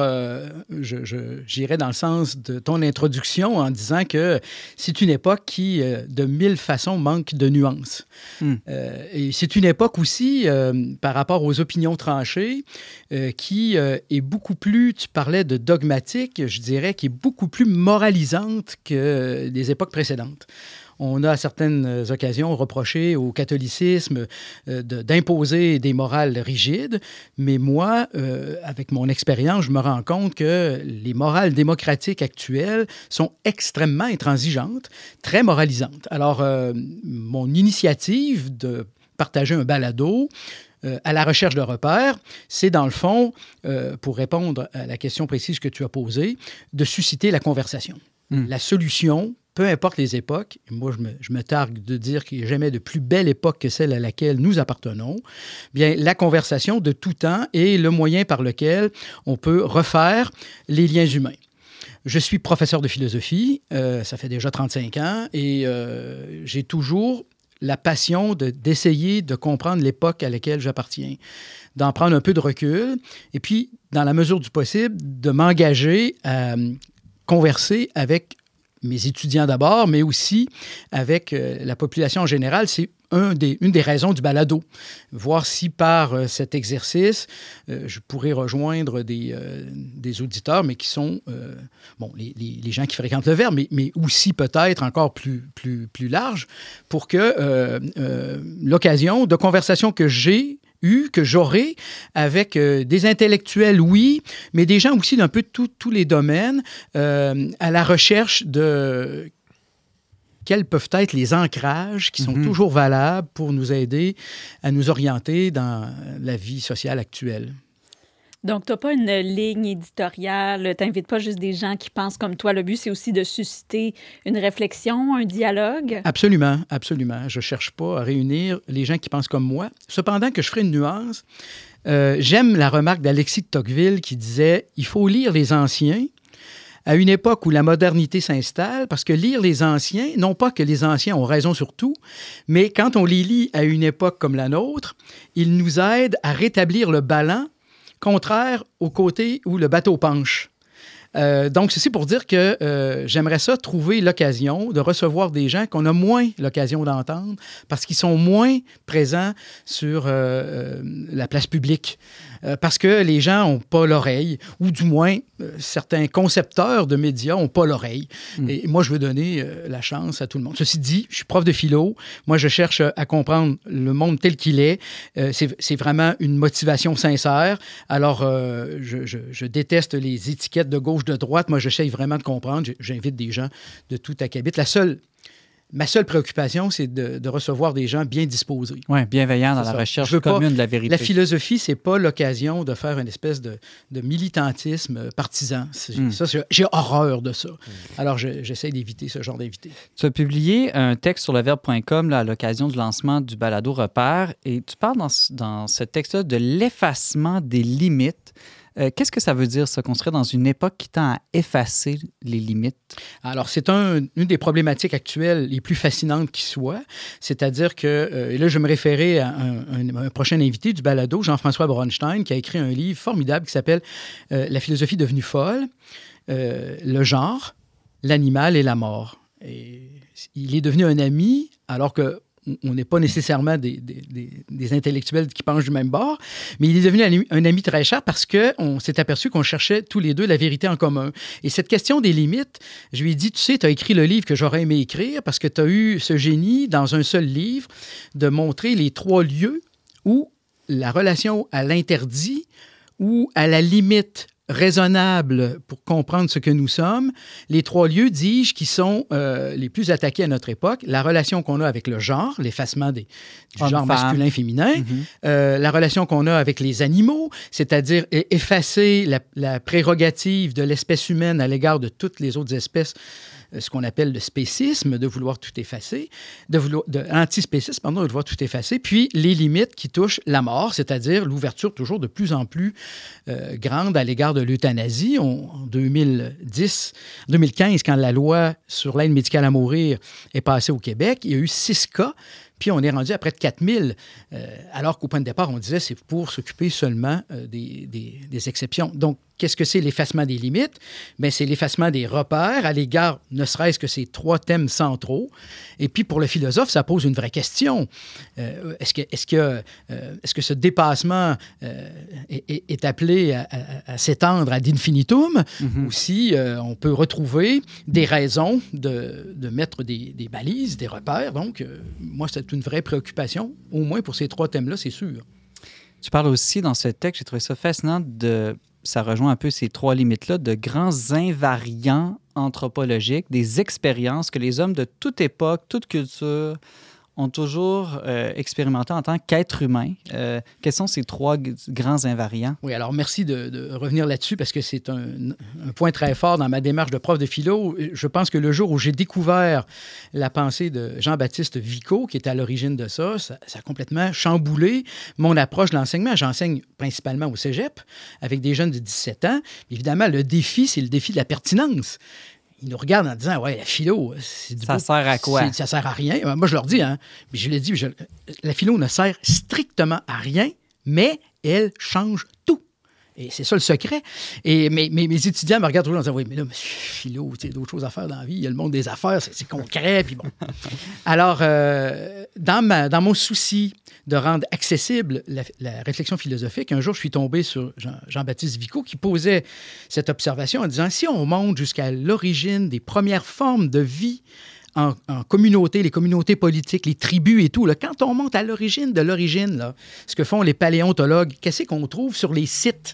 j'irais dans le sens de ton introduction en disant que c'est une époque qui, de mille façons, manque de nuances. Et c'est une époque aussi, par rapport aux opinions tranchées, qui est beaucoup plus, tu parlais de dogmatique, je dirais, qui est beaucoup plus moralisante que les époques précédentes. On a à certaines occasions reproché au catholicisme d'imposer des morales rigides, mais moi, avec mon expérience, je me rends compte que les morales démocratiques actuelles sont extrêmement intransigeantes, très moralisantes. Alors, mon initiative de partager un balado à la recherche de repères, c'est dans le fond, pour répondre à la question précise que tu as posée, de susciter la conversation. La solution, peu importe les époques, moi je me targue de dire qu'il n'y a jamais de plus belle époque que celle à laquelle nous appartenons, bien la conversation de tout temps est le moyen par lequel on peut refaire les liens humains. Je suis professeur de philosophie, ça fait déjà 35 ans, et j'ai toujours la passion d'essayer de comprendre l'époque à laquelle j'appartiens, d'en prendre un peu de recul, et puis, dans la mesure du possible, de m'engager à converser avec mes étudiants d'abord, mais aussi avec la population en général. C'est une des raisons du balado. Voir si par cet exercice, je pourrais rejoindre des auditeurs, mais qui sont les gens qui fréquentent le Verbe, mais aussi peut-être encore plus large, pour que l'occasion de conversation que j'aurai avec des intellectuels, oui, mais des gens aussi d'un peu tous les domaines, à la recherche de quels peuvent être les ancrages qui sont toujours valables pour nous aider à nous orienter dans la vie sociale actuelle. Donc, tu n'as pas une ligne éditoriale, tu n'invites pas juste des gens qui pensent comme toi. Le but, c'est aussi de susciter une réflexion, un dialogue. Absolument, absolument. Je ne cherche pas à réunir les gens qui pensent comme moi. Cependant que je ferai une nuance, j'aime la remarque d'Alexis de Tocqueville qui disait « Il faut lire les anciens à une époque où la modernité s'installe, parce que lire les anciens, non pas que les anciens ont raison sur tout, mais quand on les lit à une époque comme la nôtre, ils nous aident à rétablir le ballon contraire au côté où le bateau penche. Donc, ceci pour dire que j'aimerais ça trouver l'occasion de recevoir des gens qu'on a moins l'occasion d'entendre parce qu'ils sont moins présents sur la place publique. Parce que les gens n'ont pas l'oreille, ou du moins, certains concepteurs de médias n'ont pas l'oreille. Et moi, je veux donner la chance à tout le monde. Ceci dit, je suis prof de philo. Moi, je cherche à comprendre le monde tel qu'il est. C'est vraiment une motivation sincère. Alors, je déteste les étiquettes de gauche, de droite. Moi, j'essaie vraiment de comprendre. J'invite des gens de tout acabit. Ma seule préoccupation, c'est de recevoir des gens bien disposés. Oui, bienveillants dans la recherche commune de la vérité. La philosophie, c'est pas l'occasion de faire une espèce de militantisme partisan. J'ai horreur de ça. Alors, j'essaie d'éviter ce genre d'invités. Tu as publié un texte sur leverbe.com à l'occasion du lancement du balado Repères et tu parles dans ce texte-là de l'effacement des limites. Qu'est-ce que ça veut dire, ça, qu'on serait dans une époque qui tend à effacer les limites? Alors, c'est une des problématiques actuelles les plus fascinantes qui soit. C'est-à-dire que, et là, je vais me référer à un prochain invité du balado, Jean-François Bronstein, qui a écrit un livre formidable qui s'appelle « La philosophie devenue folle, le genre, l'animal et la mort ». Et il est devenu un ami, alors que on n'est pas nécessairement des intellectuels qui penchent du même bord, mais il est devenu un ami très cher parce qu'on s'est aperçu qu'on cherchait tous les deux la vérité en commun. Et cette question des limites, je lui ai dit, tu sais, tu as écrit le livre que j'aurais aimé écrire parce que tu as eu ce génie, dans un seul livre, de montrer les 3 lieux où la relation à l'interdit ou à la limite raisonnable pour comprendre ce que nous sommes, les 3 lieux, dis-je, qui sont les plus attaqués à notre époque, la relation qu'on a avec le genre, l'effacement du genre masculin-féminin, la relation qu'on a avec les animaux, c'est-à-dire effacer la prérogative de l'espèce humaine à l'égard de toutes les autres espèces, ce qu'on appelle le spécisme, de vouloir tout effacer, antispécisme, pardon, de vouloir tout effacer, puis les limites qui touchent la mort, c'est-à-dire l'ouverture toujours de plus en plus grande à l'égard de l'euthanasie. En 2015, quand la loi sur l'aide médicale à mourir est passée au Québec, il y a eu 6 cas, puis on est rendu à près de 4000, alors qu'au point de départ, on disait c'est pour s'occuper seulement des exceptions. Donc, qu'est-ce que c'est l'effacement des limites? Bien, c'est l'effacement des repères à l'égard, ne serait-ce que ces 3 thèmes centraux. Et puis, pour le philosophe, ça pose une vraie question. Est-ce que ce dépassement est appelé à s'étendre ad infinitum? Ou si on peut retrouver des raisons de mettre des balises, des repères? Donc, moi, c'est une vraie préoccupation, au moins pour ces 3 thèmes-là, c'est sûr. Tu parles aussi dans ce texte, j'ai trouvé ça fascinant, ça rejoint un peu ces 3 limites-là, de grands invariants anthropologiques, des expériences que les hommes de toute époque, toute culture ont toujours expérimenté en tant qu'être humain. Quels sont ces 3 grands invariants? Oui, alors merci de revenir là-dessus parce que c'est un point très fort dans ma démarche de prof de philo. Je pense que le jour où j'ai découvert la pensée de Jean-Baptiste Vico, qui est à l'origine de ça a complètement chamboulé mon approche de l'enseignement. J'enseigne principalement au cégep avec des jeunes de 17 ans. Évidemment, le défi, c'est le défi de la pertinence. Ils nous regardent en disant « Ouais, la philo, ça sert à quoi? Ça sert à rien. » Moi, je leur dis, je l'ai dit, la philo ne sert strictement à rien, mais elle change tout. Et c'est ça le secret. Et mes étudiants me regardent toujours en disant « Oui, mais là, philo, tu sais, d'autres choses à faire dans la vie. Il y a le monde des affaires, c'est concret. » Puis bon. Alors, dans mon souci de rendre accessible la réflexion philosophique, un jour, je suis tombé sur Jean-Baptiste Vico qui posait cette observation en disant « Si on monte jusqu'à l'origine des premières formes de vie en communauté, les communautés politiques, les tribus et tout, là, quand on monte à l'origine de l'origine, là, ce que font les paléontologues, qu'est-ce qu'on trouve sur les sites?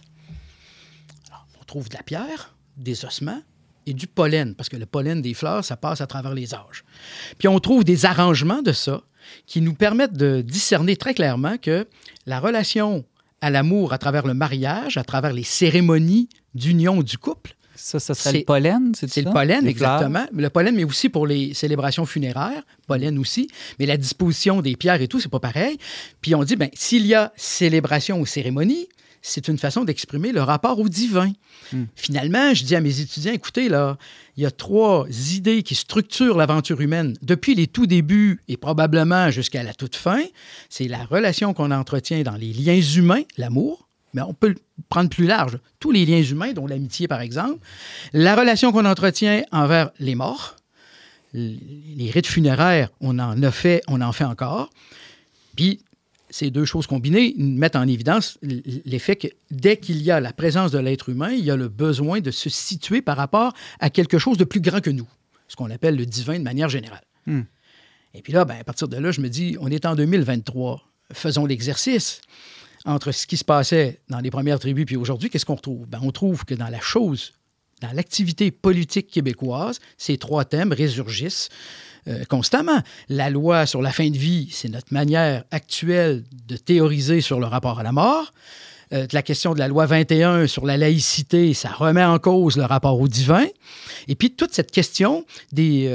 Alors, on trouve de la pierre, des ossements et du pollen, parce que le pollen des fleurs, ça passe à travers les âges. Puis on trouve des arrangements de ça qui nous permettent de discerner très clairement que la relation à l'amour à travers le mariage, à travers les cérémonies d'union du couple, ça serait le pollen, c'est ça? C'est le pollen, exactement. Le pollen, mais aussi pour les célébrations funéraires, pollen aussi. Mais la disposition des pierres et tout, c'est pas pareil. Puis on dit, bien, s'il y a célébration ou cérémonie, c'est une façon d'exprimer le rapport au divin. Finalement, je dis à mes étudiants, écoutez, là, il y a 3 idées qui structurent l'aventure humaine depuis les tout débuts et probablement jusqu'à la toute fin. C'est la relation qu'on entretient dans les liens humains, l'amour, mais on peut le prendre plus large, tous les liens humains, dont l'amitié, par exemple, la relation qu'on entretient envers les morts, les rites funéraires, on en fait encore, puis ces 2 choses combinées mettent en évidence l'effet que dès qu'il y a la présence de l'être humain, il y a le besoin de se situer par rapport à quelque chose de plus grand que nous, ce qu'on appelle le divin de manière générale. Et puis là, à partir de là, je me dis, on est en 2023, faisons l'exercice. Entre ce qui se passait dans les premières tribus puis aujourd'hui, qu'est-ce qu'on retrouve? On trouve que dans l'activité politique québécoise, ces 3 thèmes résurgissent constamment. La loi sur la fin de vie, c'est notre manière actuelle de théoriser sur le rapport à la mort. La question de la loi 21 sur la laïcité, ça remet en cause le rapport au divin. Et puis, toute cette question des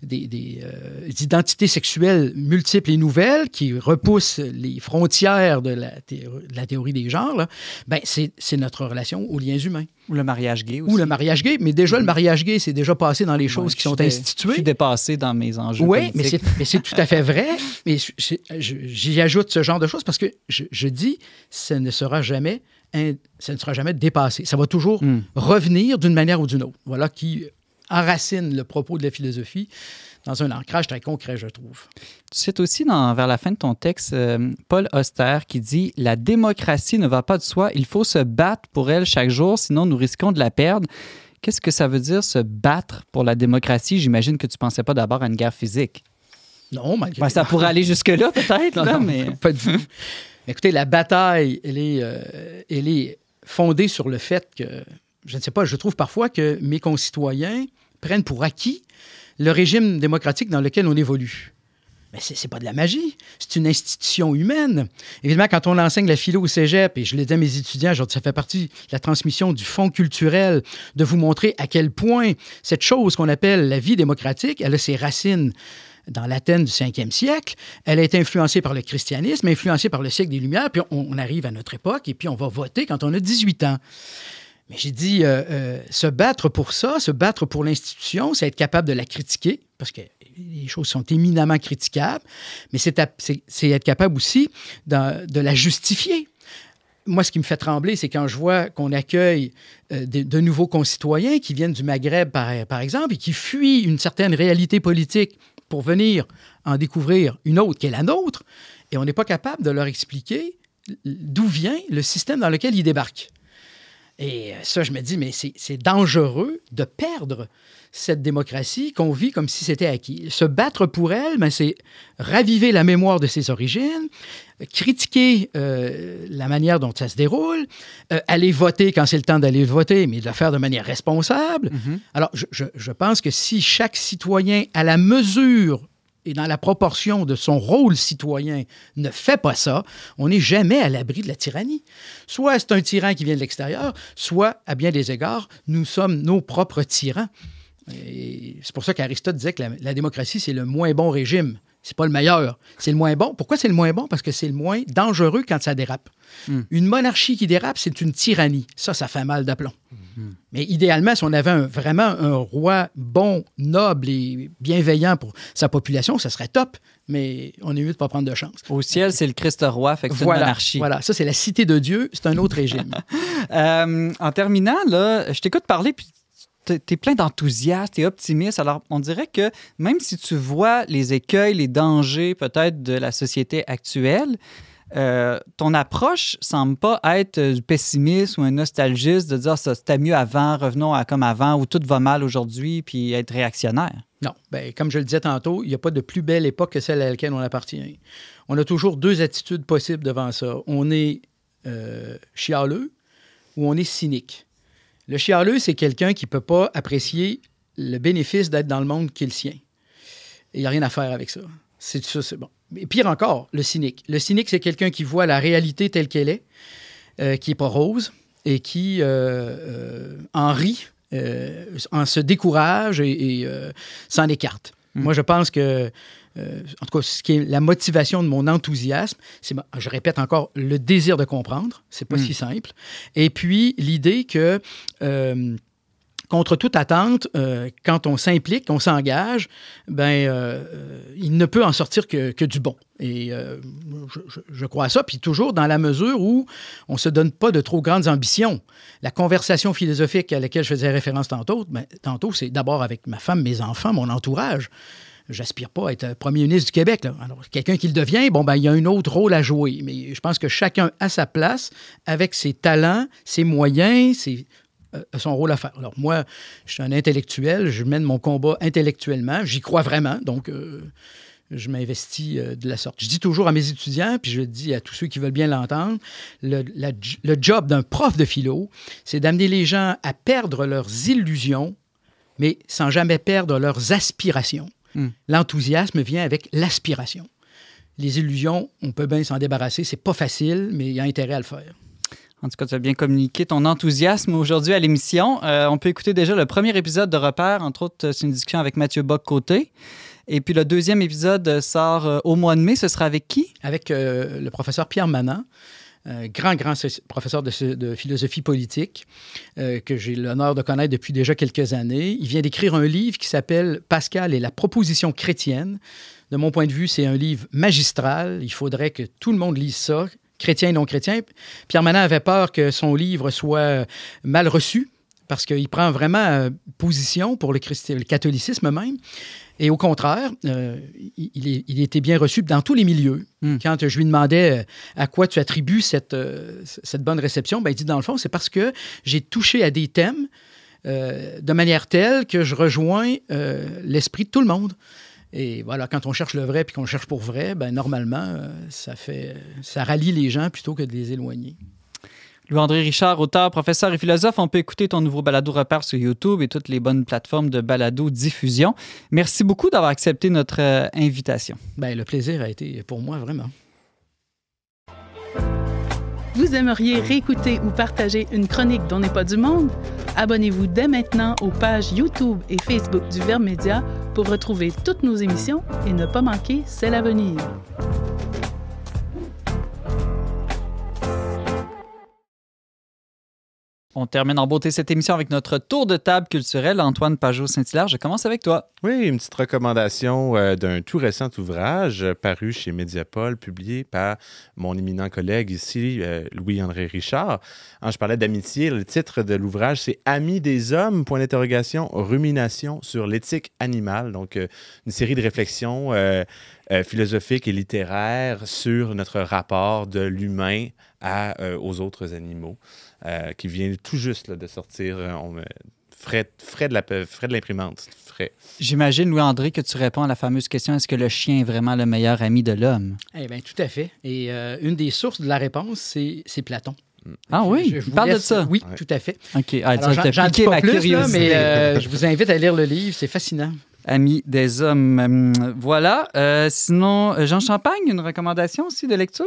identités sexuelles multiples et nouvelles qui repoussent les frontières de la théorie des genres, là, c'est notre relation aux liens humains. Ou le mariage gay aussi. Ou le mariage gay, mais déjà, le mariage gay, c'est déjà passé dans les choses qui sont instituées. Je suis dépassé dans mes enjeux politiques. Mais c'est tout à fait vrai. Mais j'y ajoute ce genre de choses parce que je dis, ça ne sera jamais dépassé. Ça va toujours revenir d'une manière ou d'une autre. Voilà qui enracine le propos de la philosophie dans un ancrage très concret, je trouve. Tu cites aussi, vers la fin de ton texte, Paul Auster qui dit « La démocratie ne va pas de soi, il faut se battre pour elle chaque jour, sinon nous risquons de la perdre. » Qu'est-ce que ça veut dire, se battre pour la démocratie? J'imagine que tu ne pensais pas d'abord à une guerre physique. Non, malgré ça pourrait aller jusque-là, peut-être, non, mais... Pas du tout. Écoutez, la bataille, elle est fondée sur le fait que, je ne sais pas, je trouve parfois que mes concitoyens prennent pour acquis le régime démocratique dans lequel on évolue. Mais c'est pas de la magie, c'est une institution humaine. Évidemment, quand on enseigne la philo au cégep, et je l'ai dit à mes étudiants, ça fait partie de la transmission du fonds culturel, de vous montrer à quel point cette chose qu'on appelle la vie démocratique, elle a ses racines dans l'Athènes du 5e siècle. Elle a été influencée par le christianisme, influencée par le siècle des Lumières, puis on arrive à notre époque, et puis on va voter quand on a 18 ans. Mais j'ai dit, se battre pour ça, se battre pour l'institution, c'est être capable de la critiquer, parce que les choses sont éminemment critiquables, mais c'est être capable aussi de la justifier. Moi, ce qui me fait trembler, c'est quand je vois qu'on accueille de nouveaux concitoyens qui viennent du Maghreb, par exemple, et qui fuient une certaine réalité politique pour venir en découvrir une autre qui est la nôtre, et on n'est pas capable de leur expliquer d'où vient le système dans lequel ils débarquent. Et ça, je me dis, mais c'est dangereux de perdre cette démocratie qu'on vit comme si c'était acquis. Se battre pour elle, c'est raviver la mémoire de ses origines, critiquer la manière dont ça se déroule, aller voter quand c'est le temps d'aller voter, mais de le faire de manière responsable. Mm-hmm. Alors, je pense que si chaque citoyen, à la mesure et dans la proportion de son rôle citoyen, ne fait pas ça, on n'est jamais à l'abri de la tyrannie. Soit c'est un tyran qui vient de l'extérieur, soit, à bien des égards, nous sommes nos propres tyrans. Et c'est pour ça qu'Aristote disait que la démocratie, c'est le moins bon régime. C'est pas le meilleur, c'est le moins bon. Pourquoi c'est le moins bon? Parce que c'est le moins dangereux quand ça dérape. Une monarchie qui dérape, c'est une tyrannie. Ça fait mal d'aplomb. Mais idéalement, si on avait vraiment un roi bon, noble et bienveillant pour sa population, ça serait top. Mais on est mieux de ne pas prendre de chance. Au ciel, c'est le Christ roi, fait que c'est une monarchie. Voilà, ça, c'est la cité de Dieu. C'est un autre régime. En terminant, là, je t'écoute parler, puis t'es plein d'enthousiasme, t'es optimiste. Alors, on dirait que même si tu vois les écueils, les dangers peut-être de la société actuelle, ton approche semble pas être du pessimisme ou un nostalgiste de dire ça c'était mieux avant, revenons à comme avant, où tout va mal aujourd'hui, puis être réactionnaire. Non, comme je le disais tantôt, il n'y a pas de plus belle époque que celle à laquelle on appartient. On a toujours 2 attitudes possibles devant ça. On est chialeux ou on est cynique. Le chialeux, c'est quelqu'un qui ne peut pas apprécier le bénéfice d'être dans le monde qui est le sien. Il n'y a rien à faire avec ça. C'est bon. Et pire encore, le cynique. Le cynique, c'est quelqu'un qui voit la réalité telle qu'elle est, qui n'est pas rose, et qui en rit, en se décourage et s'en écarte. Moi, je pense que, en tout cas, ce qui est la motivation de mon enthousiasme, c'est, je répète encore, le désir de comprendre. C'est pas si simple. Et puis, l'idée que, contre toute attente, quand on s'implique, qu'on s'engage, il ne peut en sortir que du bon. Et je crois à ça, puis toujours dans la mesure où on ne se donne pas de trop grandes ambitions. La conversation philosophique à laquelle je faisais référence tantôt, c'est d'abord avec ma femme, mes enfants, mon entourage. J'aspire pas à être premier ministre du Québec, là. Alors, quelqu'un qui le devient, il y a un autre rôle à jouer. Mais je pense que chacun a sa place avec ses talents, ses moyens, son rôle à faire. Alors moi, je suis un intellectuel, je mène mon combat intellectuellement, j'y crois vraiment, donc je m'investis de la sorte. Je dis toujours à mes étudiants, puis je le dis à tous ceux qui veulent bien l'entendre, le job d'un prof de philo, c'est d'amener les gens à perdre leurs illusions, mais sans jamais perdre leurs aspirations. L'enthousiasme vient avec l'aspiration. Les illusions, on peut bien s'en débarrasser, c'est pas facile, mais il y a intérêt à le faire. En tout cas, tu as bien communiqué ton enthousiasme aujourd'hui à l'émission. On peut écouter déjà le premier épisode de Repères. Entre autres, c'est une discussion avec Mathieu Bock-Côté. Et puis le deuxième épisode sort au mois de mai. Ce sera avec qui? Avec le professeur Pierre Manant, grand professeur de philosophie politique, que j'ai l'honneur de connaître depuis déjà quelques années. Il vient d'écrire un livre qui s'appelle « Pascal et la proposition chrétienne ». De mon point de vue, c'est un livre magistral. Il faudrait que tout le monde lise ça, chrétien et non chrétien. Pierre Manant avait peur que son livre soit mal reçu parce qu'il prend vraiment position pour le catholicisme même. Et au contraire, il était bien reçu dans tous les milieux. Quand je lui demandais à quoi tu attribues cette bonne réception, il dit, dans le fond, c'est parce que j'ai touché à des thèmes de manière telle que je rejoins l'esprit de tout le monde. Et voilà, quand on cherche le vrai puis qu'on le cherche pour vrai, normalement, ça rallie les gens plutôt que de les éloigner. Louis-André Richard, auteur, professeur et philosophe, on peut écouter ton nouveau balado Repères sur YouTube et toutes les bonnes plateformes de balado-diffusion. Merci beaucoup d'avoir accepté notre invitation. Le plaisir a été pour moi, vraiment. Vous aimeriez réécouter ou partager une chronique dont n'est pas du monde? Abonnez-vous dès maintenant aux pages YouTube et Facebook du Verbe Média pour retrouver toutes nos émissions et ne pas manquer celle à venir. On termine en beauté cette émission avec notre tour de table culturel. Antoine Pajot-Saint-Hilaire, je commence avec toi. Oui, une petite recommandation d'un tout récent ouvrage paru chez Mediapol, publié par mon éminent collègue ici, Louis-André Richard. Je parlais d'amitié. Le titre de l'ouvrage, c'est « Amis des hommes, point d'interrogation, rumination sur l'éthique animale ». Donc, une série de réflexions philosophiques et littéraires sur notre rapport de l'humain aux autres animaux. Qui vient tout juste de sortir, frais de l'imprimante. Frais. J'imagine, Louis-André, que tu réponds à la fameuse question, est-ce que le chien est vraiment le meilleur ami de l'homme? Eh bien, tout à fait. Et une des sources de la réponse, c'est Platon. Ah oui? Je parle de ça? Oui, tout à fait. OK. Alors, j'en dis pas plus, là, mais je vous invite à lire le livre, c'est fascinant. Amis des hommes. Voilà. Sinon, Jean Champagne, une recommandation aussi de lecture?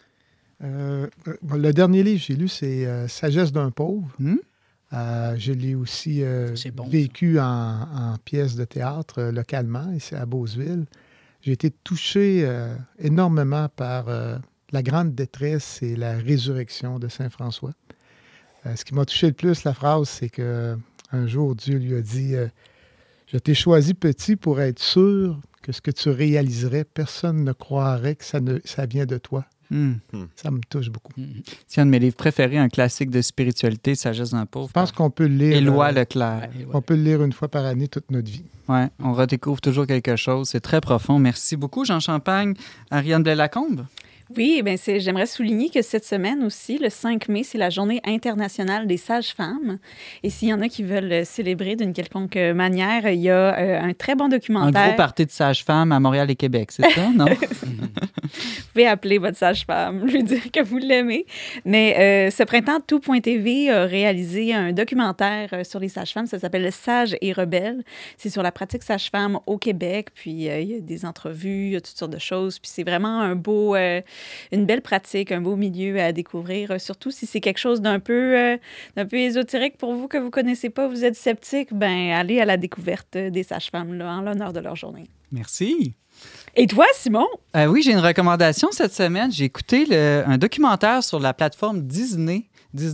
Le dernier livre que j'ai lu, c'est Sagesse d'un pauvre. Je l'ai aussi vécu en pièce de théâtre localement, ici à Beauceville. J'ai été touché énormément par la grande détresse et la résurrection de Saint François. Ce qui m'a touché le plus, la phrase, c'est qu'un jour, Dieu lui a dit « Je t'ai choisi petit pour être sûr que ce que tu réaliserais, personne ne croirait que ça vient de toi. » Ça me touche beaucoup. C'est un de mes livres préférés, un classique de spiritualité, Sagesse d'un pauvre. Je pense qu'on peut le lire. Éloi Leclerc. On peut le lire une fois par année toute notre vie. Oui, on redécouvre toujours quelque chose. C'est très profond. Merci beaucoup, Jean Champagne. Ariane Blais-Lacombe? Oui, bien, j'aimerais souligner que cette semaine aussi, le 5 mai, c'est la Journée internationale des sages-femmes. Et s'il y en a qui veulent célébrer d'une quelconque manière, il y a un très bon documentaire. Un gros party de sages-femmes à Montréal et Québec, c'est ça, non? Vous pouvez appeler votre sage-femme, lui dire que vous l'aimez. Mais ce printemps, Tout.tv a réalisé un documentaire sur les sages-femmes. Ça s'appelle « Sages et rebelles ». C'est sur la pratique sage-femme au Québec. Puis il y a des entrevues, il y a toutes sortes de choses. Puis c'est vraiment un beau une belle pratique, un beau milieu à découvrir, surtout si c'est quelque chose d'un peu ésotérique pour vous que vous ne connaissez pas, vous êtes sceptique, ben allez à la découverte des sages-femmes là, en l'honneur de leur journée. Merci. Et toi, Simon? Oui, j'ai une recommandation cette semaine. J'ai écouté un documentaire sur la plateforme Disney+.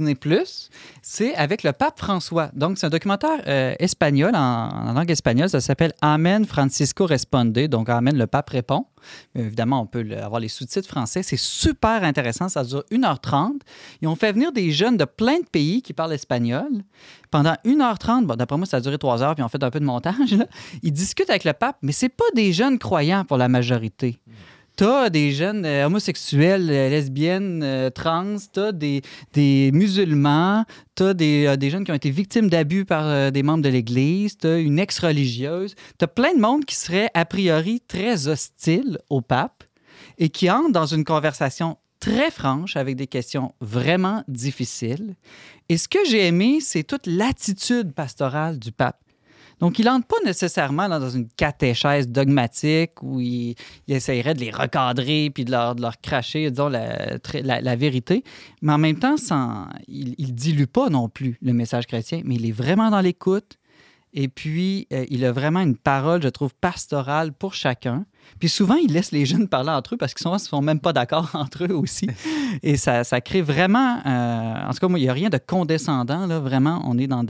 C'est avec le pape François. Donc, c'est un documentaire espagnol, en langue espagnole. Ça s'appelle Amen Francisco Responde. Donc, Amen, le pape répond. Évidemment, on peut avoir les sous-titres français. C'est super intéressant. Ça dure 1h30. Ils ont fait venir des jeunes de plein de pays qui parlent espagnol. Pendant 1h30, bon, d'après moi, ça a duré 3 heures, puis ils ont fait un peu de montage. Là. Ils discutent avec le pape, mais c'est pas des jeunes croyants pour la majorité. T'as des jeunes homosexuels, lesbiennes, trans, t'as des musulmans, t'as des jeunes qui ont été victimes d'abus par des membres de l'Église, t'as une ex-religieuse, t'as plein de monde qui serait a priori très hostile au pape et qui entre dans une conversation très franche avec des questions vraiment difficiles. Et ce que j'ai aimé, c'est toute l'attitude pastorale du pape. Donc, il n'entre pas nécessairement là, dans une catéchèse dogmatique où il essayerait de les recadrer puis de leur cracher, disons, la vérité. Mais en même temps, il ne dilue pas non plus le message chrétien, mais il est vraiment dans l'écoute. Et puis, il a vraiment une parole, je trouve, pastorale pour chacun. Puis souvent, il laisse les jeunes parler entre eux parce qu'ils ne sont même pas d'accord entre eux aussi. Et ça crée vraiment... en tout cas, moi, il n'y a rien de condescendant. Là. Vraiment, on est dans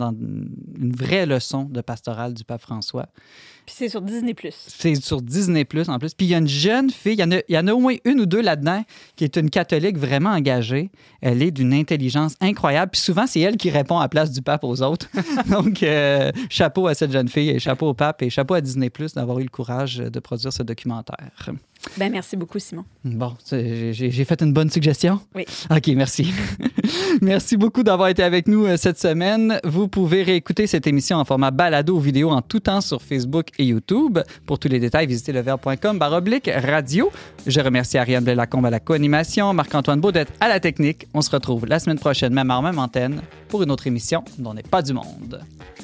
une vraie leçon de pastorale du pape François. Puis c'est sur Disney+. C'est sur Disney+, en plus. Puis il y a une jeune fille, il y en a au moins une ou deux là-dedans, qui est une catholique vraiment engagée. Elle est d'une intelligence incroyable. Puis souvent, c'est elle qui répond à la place du pape aux autres. Donc, chapeau à cette jeune fille, et chapeau au pape, et chapeau à Disney+, d'avoir eu le courage de produire ce documentaire. Ben merci beaucoup, Simon. Bon, j'ai fait une bonne suggestion? Oui. OK, merci. Merci beaucoup d'avoir été avec nous cette semaine. Vous pouvez réécouter cette émission en format balado ou vidéo en tout temps sur Facebook et YouTube. Pour tous les détails, visitez leverbe.com/radio. Je remercie Ariane Blais-Lacombe à la co-animation, Marc-Antoine Beaudette à la technique. On se retrouve la semaine prochaine, même heure, même antenne, pour une autre émission dont n'est pas du monde.